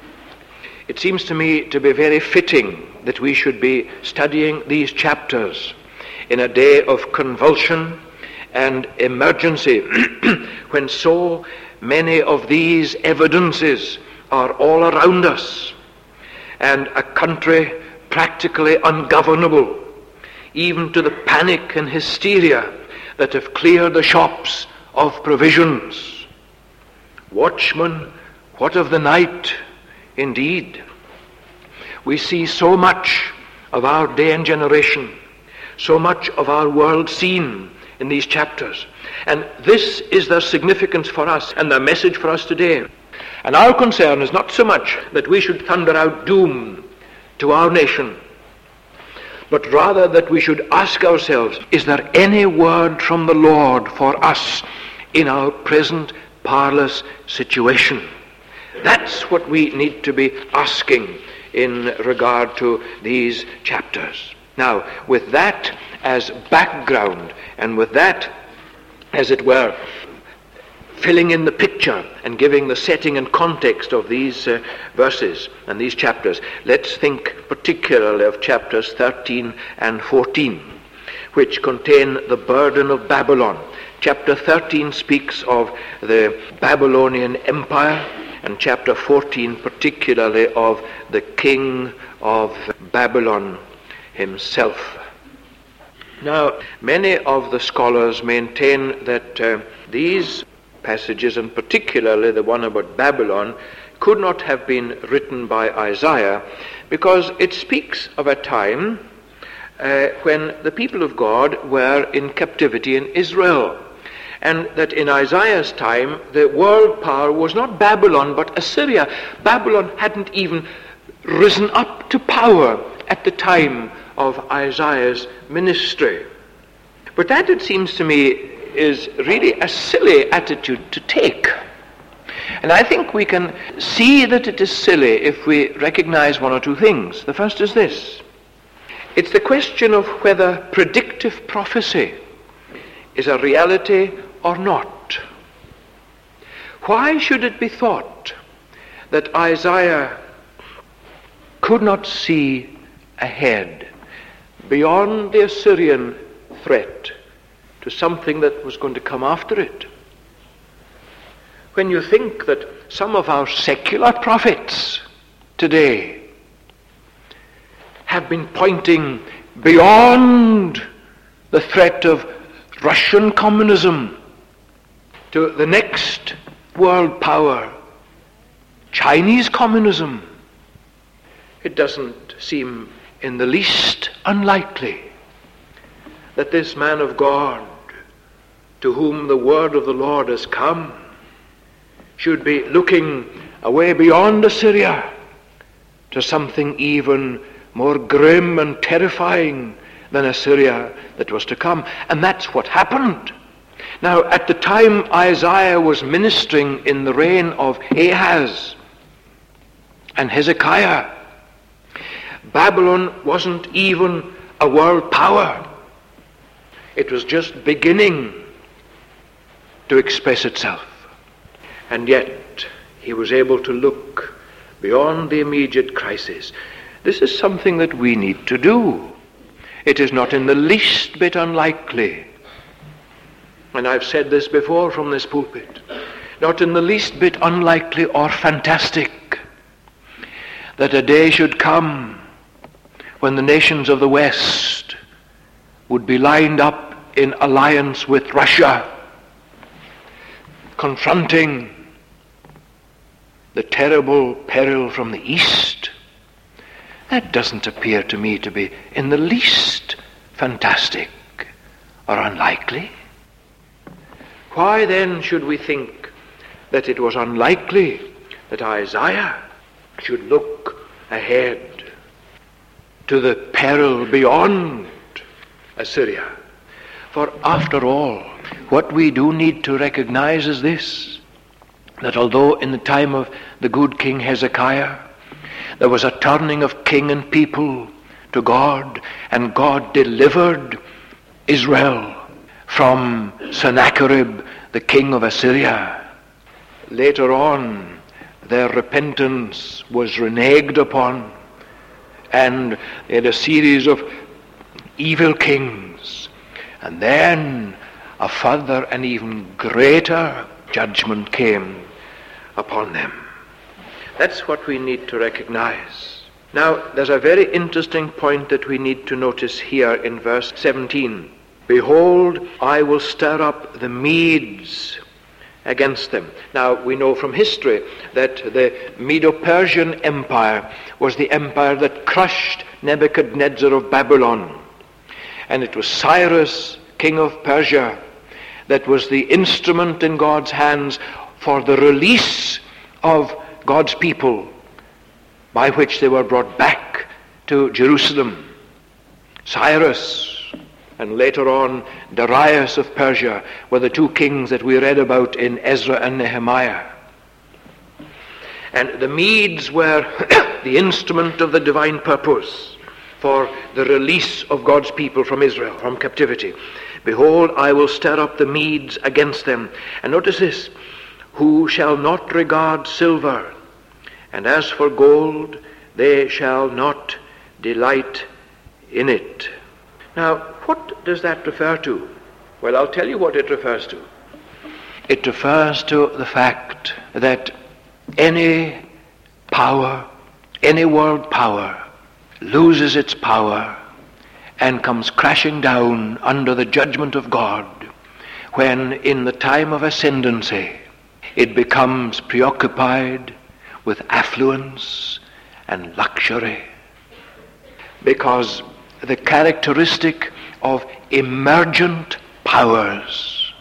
it seems to me to be very fitting that we should be studying these chapters in a day of convulsion and emergency, when so many of these evidences are all around us, and a country practically ungovernable, even to the panic and hysteria that have cleared the shops of provisions. Watchmen, what of the night? Indeed, we see so much of our day and generation, so much of our world seen in these chapters. And this is their significance for us and their message for us today. And our concern is not so much that we should thunder out doom to our nation, but rather that we should ask ourselves, is there any word from the Lord for us in our present parlous situation? That's what we need to be asking in regard to these chapters. Now, with that as background, and with that, as it were, filling in the picture and giving the setting and context of these uh, verses and these chapters, let's think particularly of chapters thirteen and fourteen, which contain the burden of Babylon. Chapter thirteen speaks of the Babylonian Empire, and chapter fourteen particularly of the king of Babylon himself. Now, many of the scholars maintain that uh, these passages, and particularly the one about Babylon, could not have been written by Isaiah, because it speaks of a time uh, when the people of God were in captivity in Israel, and that in Isaiah's time the world power was not Babylon but Assyria. Babylon hadn't even risen up to power at the time of Isaiah's ministry. But that, it seems to me, is really a silly attitude to take. And I think we can see that it is silly if we recognize one or two things. The first is this: it's the question of whether predictive prophecy is a reality or not. Why should it be thought that Isaiah could not see ahead beyond the Assyrian threat to something that was going to come after it. When you think that some of our secular prophets today have been pointing beyond the threat of Russian communism to the next world power, Chinese communism, it doesn't seem in the least unlikely that this man of God, to whom the word of the Lord has come, should be looking away beyond Assyria to something even more grim and terrifying than Assyria that was to come. And that's what happened. Now, at the time Isaiah was ministering in the reign of Ahaz and Hezekiah, Babylon wasn't even a world power. It was just beginning to express itself. And yet, he was able to look beyond the immediate crisis. This is something that we need to do. It is not in the least bit unlikely, and I've said this before from this pulpit, not in the least bit unlikely or fantastic that a day should come when the nations of the West would be lined up in alliance with Russia, confronting the terrible peril from the East. That doesn't appear to me to be in the least fantastic or unlikely. Why then should we think that it was unlikely that Isaiah should look ahead to the peril beyond Assyria? For after all, what we do need to recognize is this, that although in the time of the good King Hezekiah there was a turning of king and people to God, and God delivered Israel from Sennacherib, the king of Assyria, later on their repentance was reneged upon, and they had a series of evil kings, and then a further and even greater judgment came upon them. That's what we need to recognize. Now, there's a very interesting point that we need to notice here in verse seventeen. Behold, I will stir up the Medes against them. Now, we know from history that the Medo-Persian Empire was the empire that crushed Nebuchadnezzar of Babylon. And it was Cyrus, king of Persia, that was the instrument in God's hands for the release of God's people, by which they were brought back to Jerusalem. Cyrus and later on Darius of Persia were the two kings that we read about in Ezra and Nehemiah. And the Medes were the instrument of the divine purpose for the release of God's people from Israel, from captivity. Behold, I will stir up the Medes against them. And notice this, who shall not regard silver, and as for gold, they shall not delight in it. Now, what does that refer to? Well, I'll tell you what it refers to. It refers to the fact that any power, any world power, loses its power and comes crashing down under the judgment of God when, in the time of ascendancy, it becomes preoccupied with affluence and luxury. Because the characteristic of emergent powers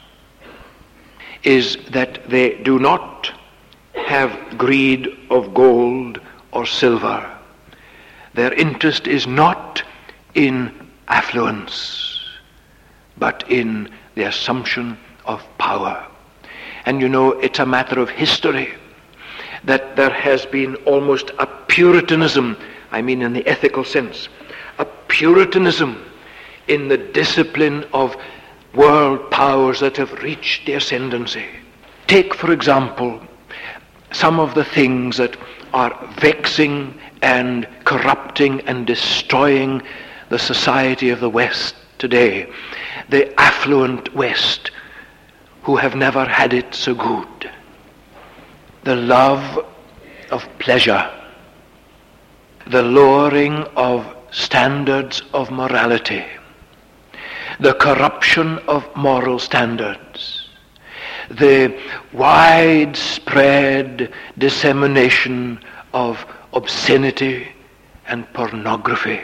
is that they do not have greed of gold or silver. Their interest is not in affluence, but in the assumption of power. And you know, it's a matter of history that there has been almost a Puritanism, I mean in the ethical sense, a Puritanism in the discipline of world powers that have reached the ascendancy. Take, for example, some of the things that are vexing and corrupting and destroying the society of the West today, the affluent West, who have never had it so good. The love of pleasure, the lowering of standards of morality, the corruption of moral standards, the widespread dissemination of obscenity and pornography,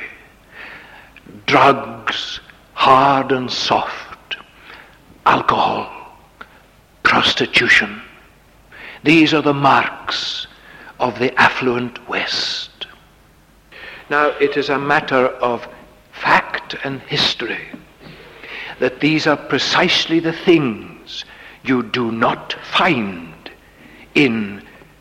drugs, hard and soft, alcohol, prostitution. These are the marks of the affluent West. Now, it is a matter of fact and history that these are precisely the things you do not find in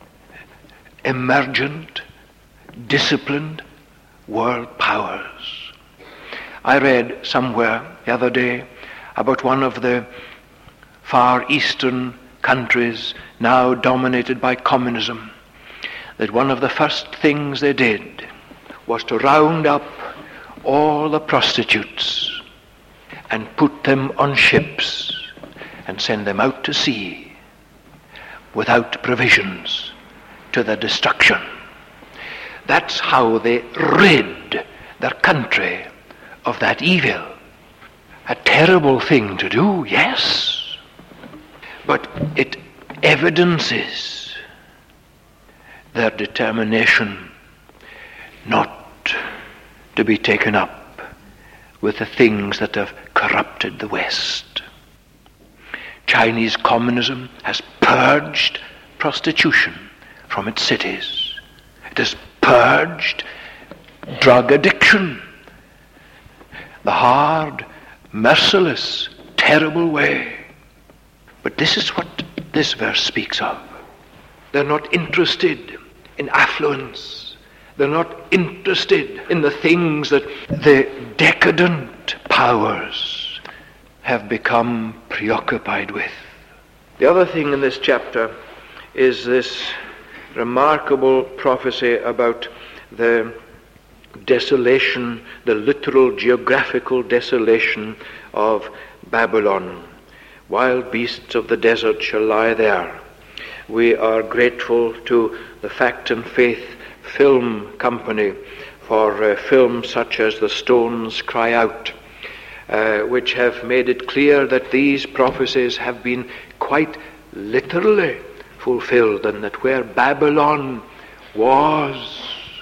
emergent, disciplined world powers. I read somewhere the other day about one of the Far Eastern countries now dominated by communism, that one of the first things they did was to round up all the prostitutes and put them on ships and send them out to sea without provisions to their destruction. That's how they rid their country of that evil. A terrible thing to do, yes, but it evidences their determination not to be taken up with the things that have corrupted the West. Chinese communism has purged prostitution from its cities. It has purged drug addiction. The hard, merciless, terrible way. But this is what this verse speaks of. They're not interested in affluence. They're not interested in the things that the decadent powers have become preoccupied with. The other thing in this chapter is this remarkable prophecy about the desolation, the literal geographical desolation of Babylon. Wild beasts of the desert shall lie there. We are grateful to the Fact and Faith Film Company for uh, films such as The Stones Cry Out, uh, which have made it clear that these prophecies have been quite literally fulfilled, and that where Babylon was,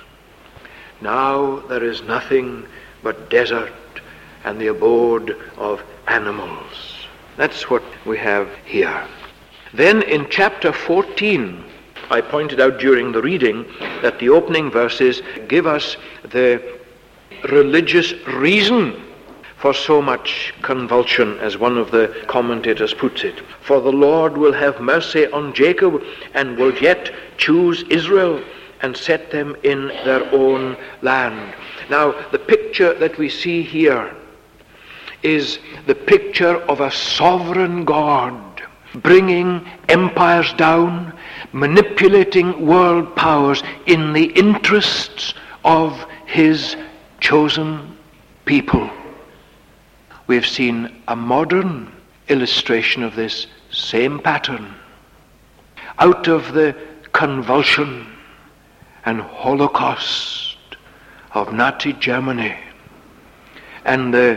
now there is nothing but desert and the abode of animals. That's what we have here. Then in chapter fourteen, I pointed out during the reading that the opening verses give us the religious reason for so much convulsion, as one of the commentators puts it. For the Lord will have mercy on Jacob and will yet choose Israel and set them in their own land. Now, the picture that we see here is the picture of a sovereign God bringing empires down, manipulating world powers in the interests of his chosen people. We've seen a modern illustration of this same pattern. Out of the convulsion and Holocaust of Nazi Germany and the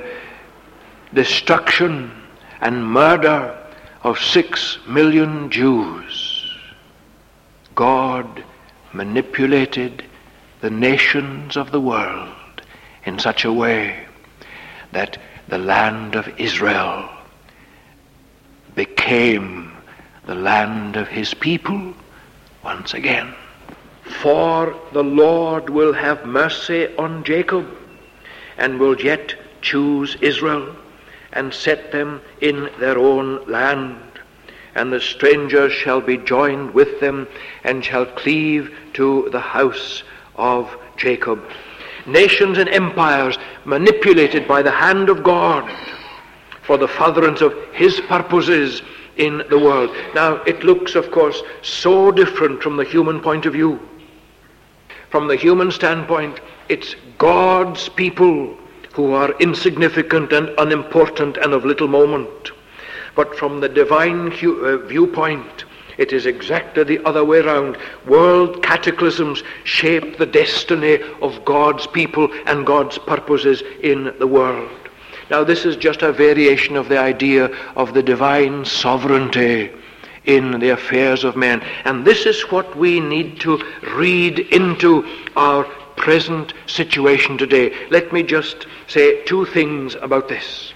destruction and murder of six million Jews, God manipulated the nations of the world in such a way that the land of Israel became the land of his people once again. For the Lord will have mercy on Jacob and will yet choose Israel and set them in their own land. And the strangers shall be joined with them and shall cleave to the house of Jacob. Nations and empires manipulated by the hand of God for the furtherance of his purposes in the world. Now, it looks, of course, so different from the human point of view. From the human standpoint, it's God's people who are insignificant and unimportant and of little moment. But from the divine hu- uh, viewpoint, it is exactly the other way around. World cataclysms shape the destiny of God's people and God's purposes in the world. Now, this is just a variation of the idea of the divine sovereignty in the affairs of men. And this is what we need to read into our present situation today. Let me just say two things about this.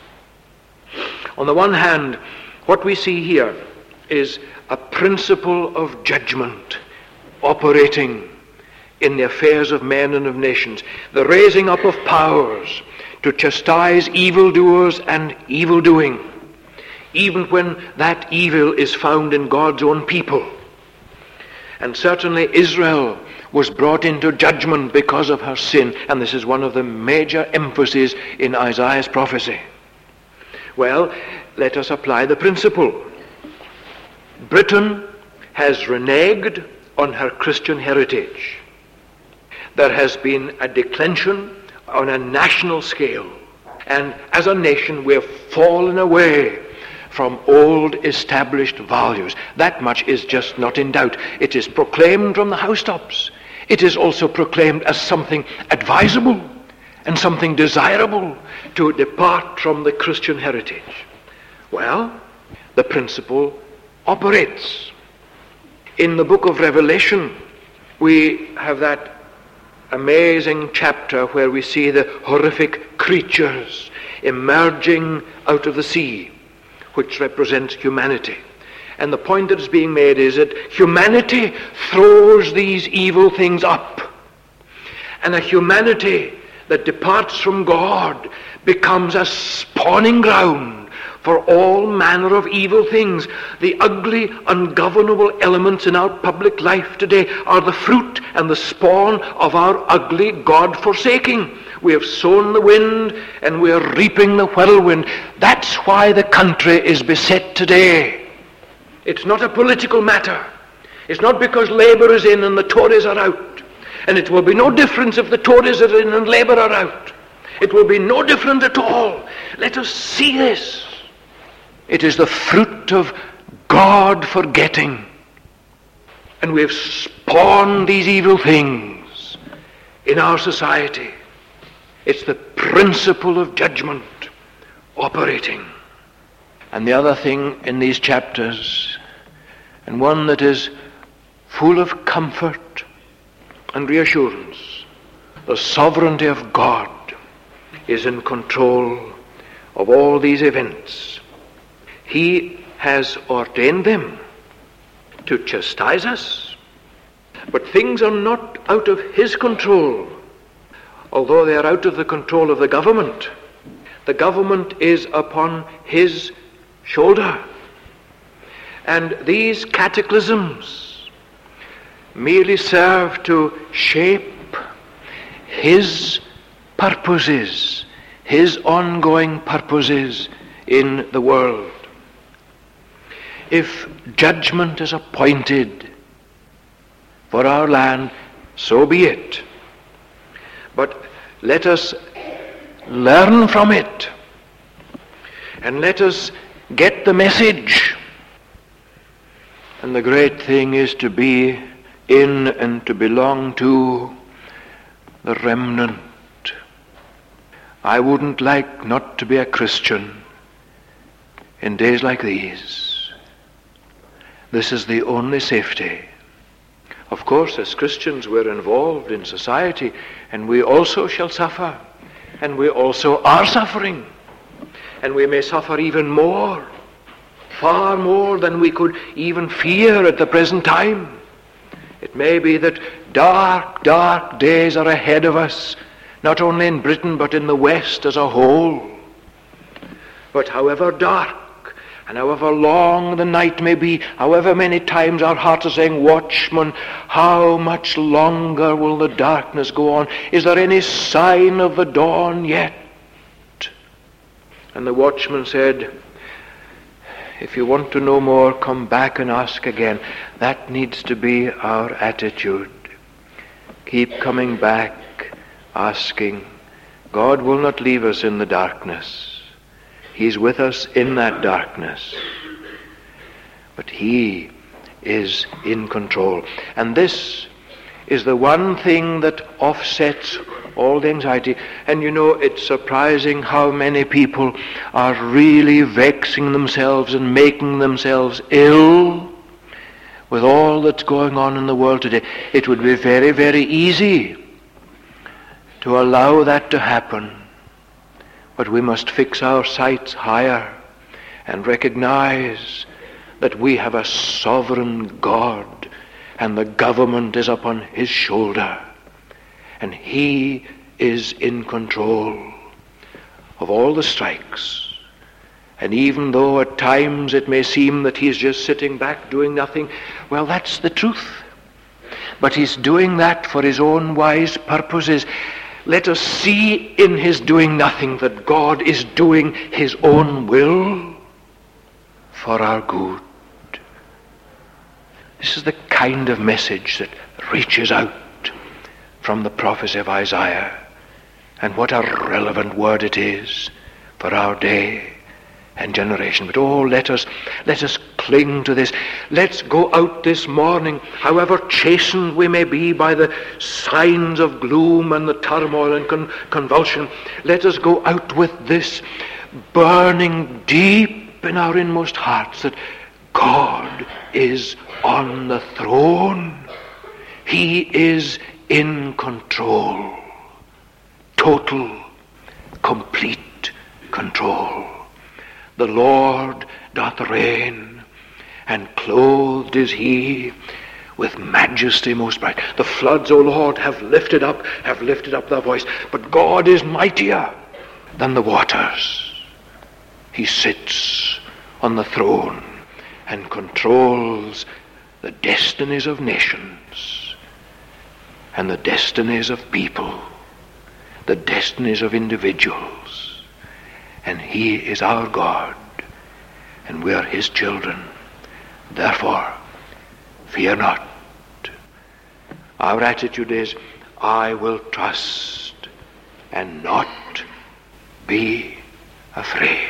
On the one hand, what we see here is a principle of judgment operating in the affairs of men and of nations, the raising up of powers to chastise evildoers and evildoing, even when that evil is found in God's own people. And certainly Israel was brought into judgment because of her sin, and this is one of the major emphases in Isaiah's prophecy. Well, let us apply the principle. Britain has reneged on her Christian heritage. There has been a declension on a national scale, and as a nation we have fallen away from old established values. That much is just not in doubt. It is proclaimed from the housetops. It is also proclaimed as something advisable and something desirable to depart from the Christian heritage. Well, the principle operates. In the book of Revelation, we have that amazing chapter where we see the horrific creatures emerging out of the sea, which represents humanity. And the point that is being made is that humanity throws these evil things up. And a humanity that departs from God becomes a spawning ground for all manner of evil things. The ugly, ungovernable elements in our public life today are the fruit and the spawn of our ugly God-forsaking. We have sown the wind and we are reaping the whirlwind. That's why the country is beset today. It's not a political matter. It's not because Labour is in and the Tories are out. And it will be no difference if the Tories are in and Labour are out. It will be no different at all. Let us see this. It is the fruit of God forgetting. And we have spawned these evil things in our society. It's the principle of judgment operating. And the other thing in these chapters, and one that is full of comfort and reassurance, the sovereignty of God is in control of all these events. He has ordained them to chastise us, but things are not out of his control, although they are out of the control of the government. The government is upon his shoulder. And these cataclysms merely serve to shape his purposes, his ongoing purposes in the world. If judgment is appointed for our land, so be it. But let us learn from it, and let us get the message. And the great thing is to be in and to belong to the remnant. I wouldn't like not to be a Christian in days like these. This is the only safety. Of course, as Christians, we're involved in society, and we also shall suffer, and we also are suffering, and we may suffer even more, far more than we could even fear at the present time. It may be that dark, dark days are ahead of us, not only in Britain, but in the West as a whole. But however dark, and however long the night may be, however many times our hearts are saying, "Watchman, how much longer will the darkness go on? Is there any sign of the dawn yet?" And the watchman said, If you want to know more, come back and ask again. That needs to be our attitude. Keep coming back, asking. God will not leave us in the darkness. He's with us in that darkness. But He is in control. And this is the one thing that offsets all the anxiety. And you know, it's surprising how many people are really vexing themselves and making themselves ill with all that's going on in the world today. It would be very, very easy to allow that to happen. But we must fix our sights higher and recognize that we have a sovereign God, and the government is upon His shoulder, and He is in control of all the strikes. And even though at times it may seem that He's just sitting back doing nothing, well, that's the truth. But He's doing that for His own wise purposes. Let us see in His doing nothing that God is doing His own will for our good. This is the kind of message that reaches out from the prophecy of Isaiah. And what a relevant word it is for our day and generation. But oh, let us let us cling to this. Let's go out this morning, however chastened we may be by the signs of gloom and the turmoil and con- convulsion. Let us go out with this burning deep in our inmost hearts that God is on the throne. He is in control. Total, complete control. The Lord doth reign, and clothed is He with majesty most bright. The floods, O Lord, have lifted up, have lifted up their voice. But God is mightier than the waters. He sits on the throne and controls the destinies of nations and the destinies of people, the destinies of individuals. And He is our God, and we are His children. Therefore, fear not. Our attitude is, I will trust and not be afraid.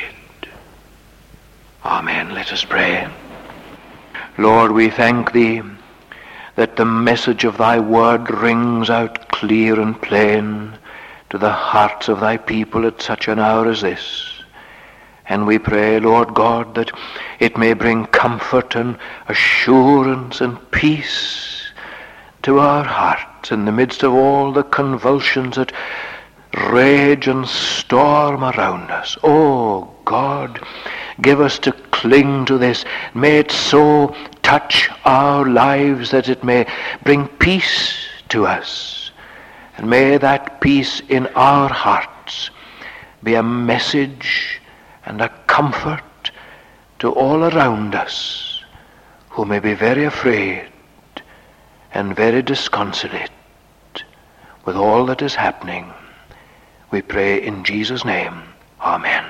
Amen. Let us pray. Lord, we thank Thee that the message of Thy word rings out clear and plain to the hearts of Thy people at such an hour as this. And we pray, Lord God, that it may bring comfort and assurance and peace to our hearts in the midst of all the convulsions that rage and storm around us. Oh God, give us to cling to this. May it so touch our lives that it may bring peace to us. And may that peace in our hearts be a message and a comfort to all around us who may be very afraid and very disconsolate with all that is happening. We pray in Jesus' name. Amen.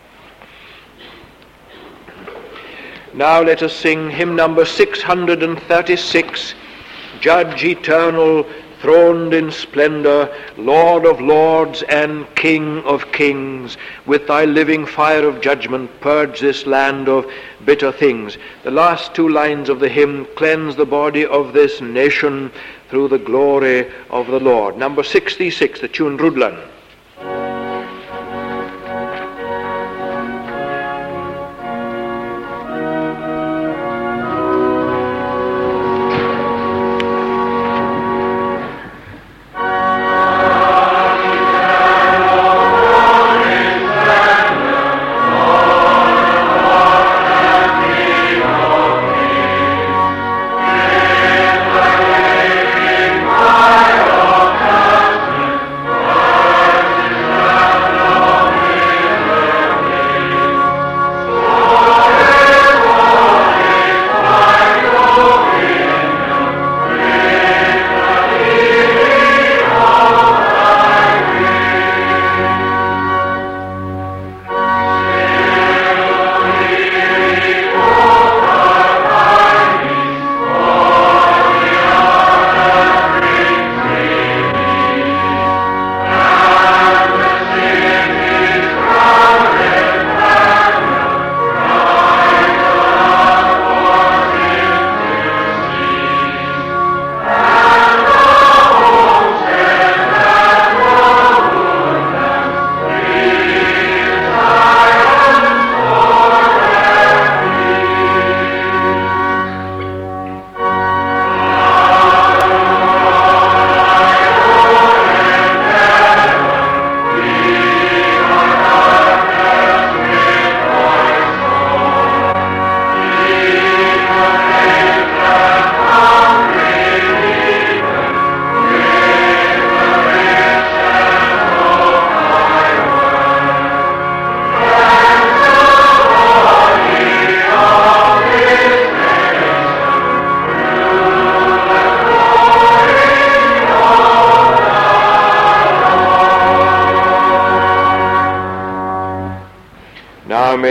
Now let us sing hymn number six hundred thirty-six, Judge eternal, throned in splendor, Lord of lords and King of kings, with Thy living fire of judgment purge this land of bitter things. The last two lines of the hymn, cleanse the body of this nation through the glory of the Lord. Number sixty-six, the tune Rudlan. Thank you.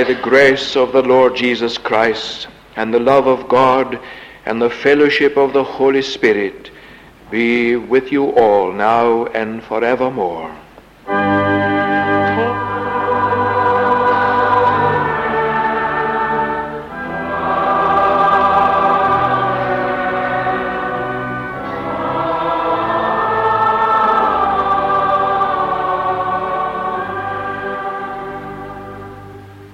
May the grace of the Lord Jesus Christ and the love of God and the fellowship of the Holy Spirit be with you all now and forevermore.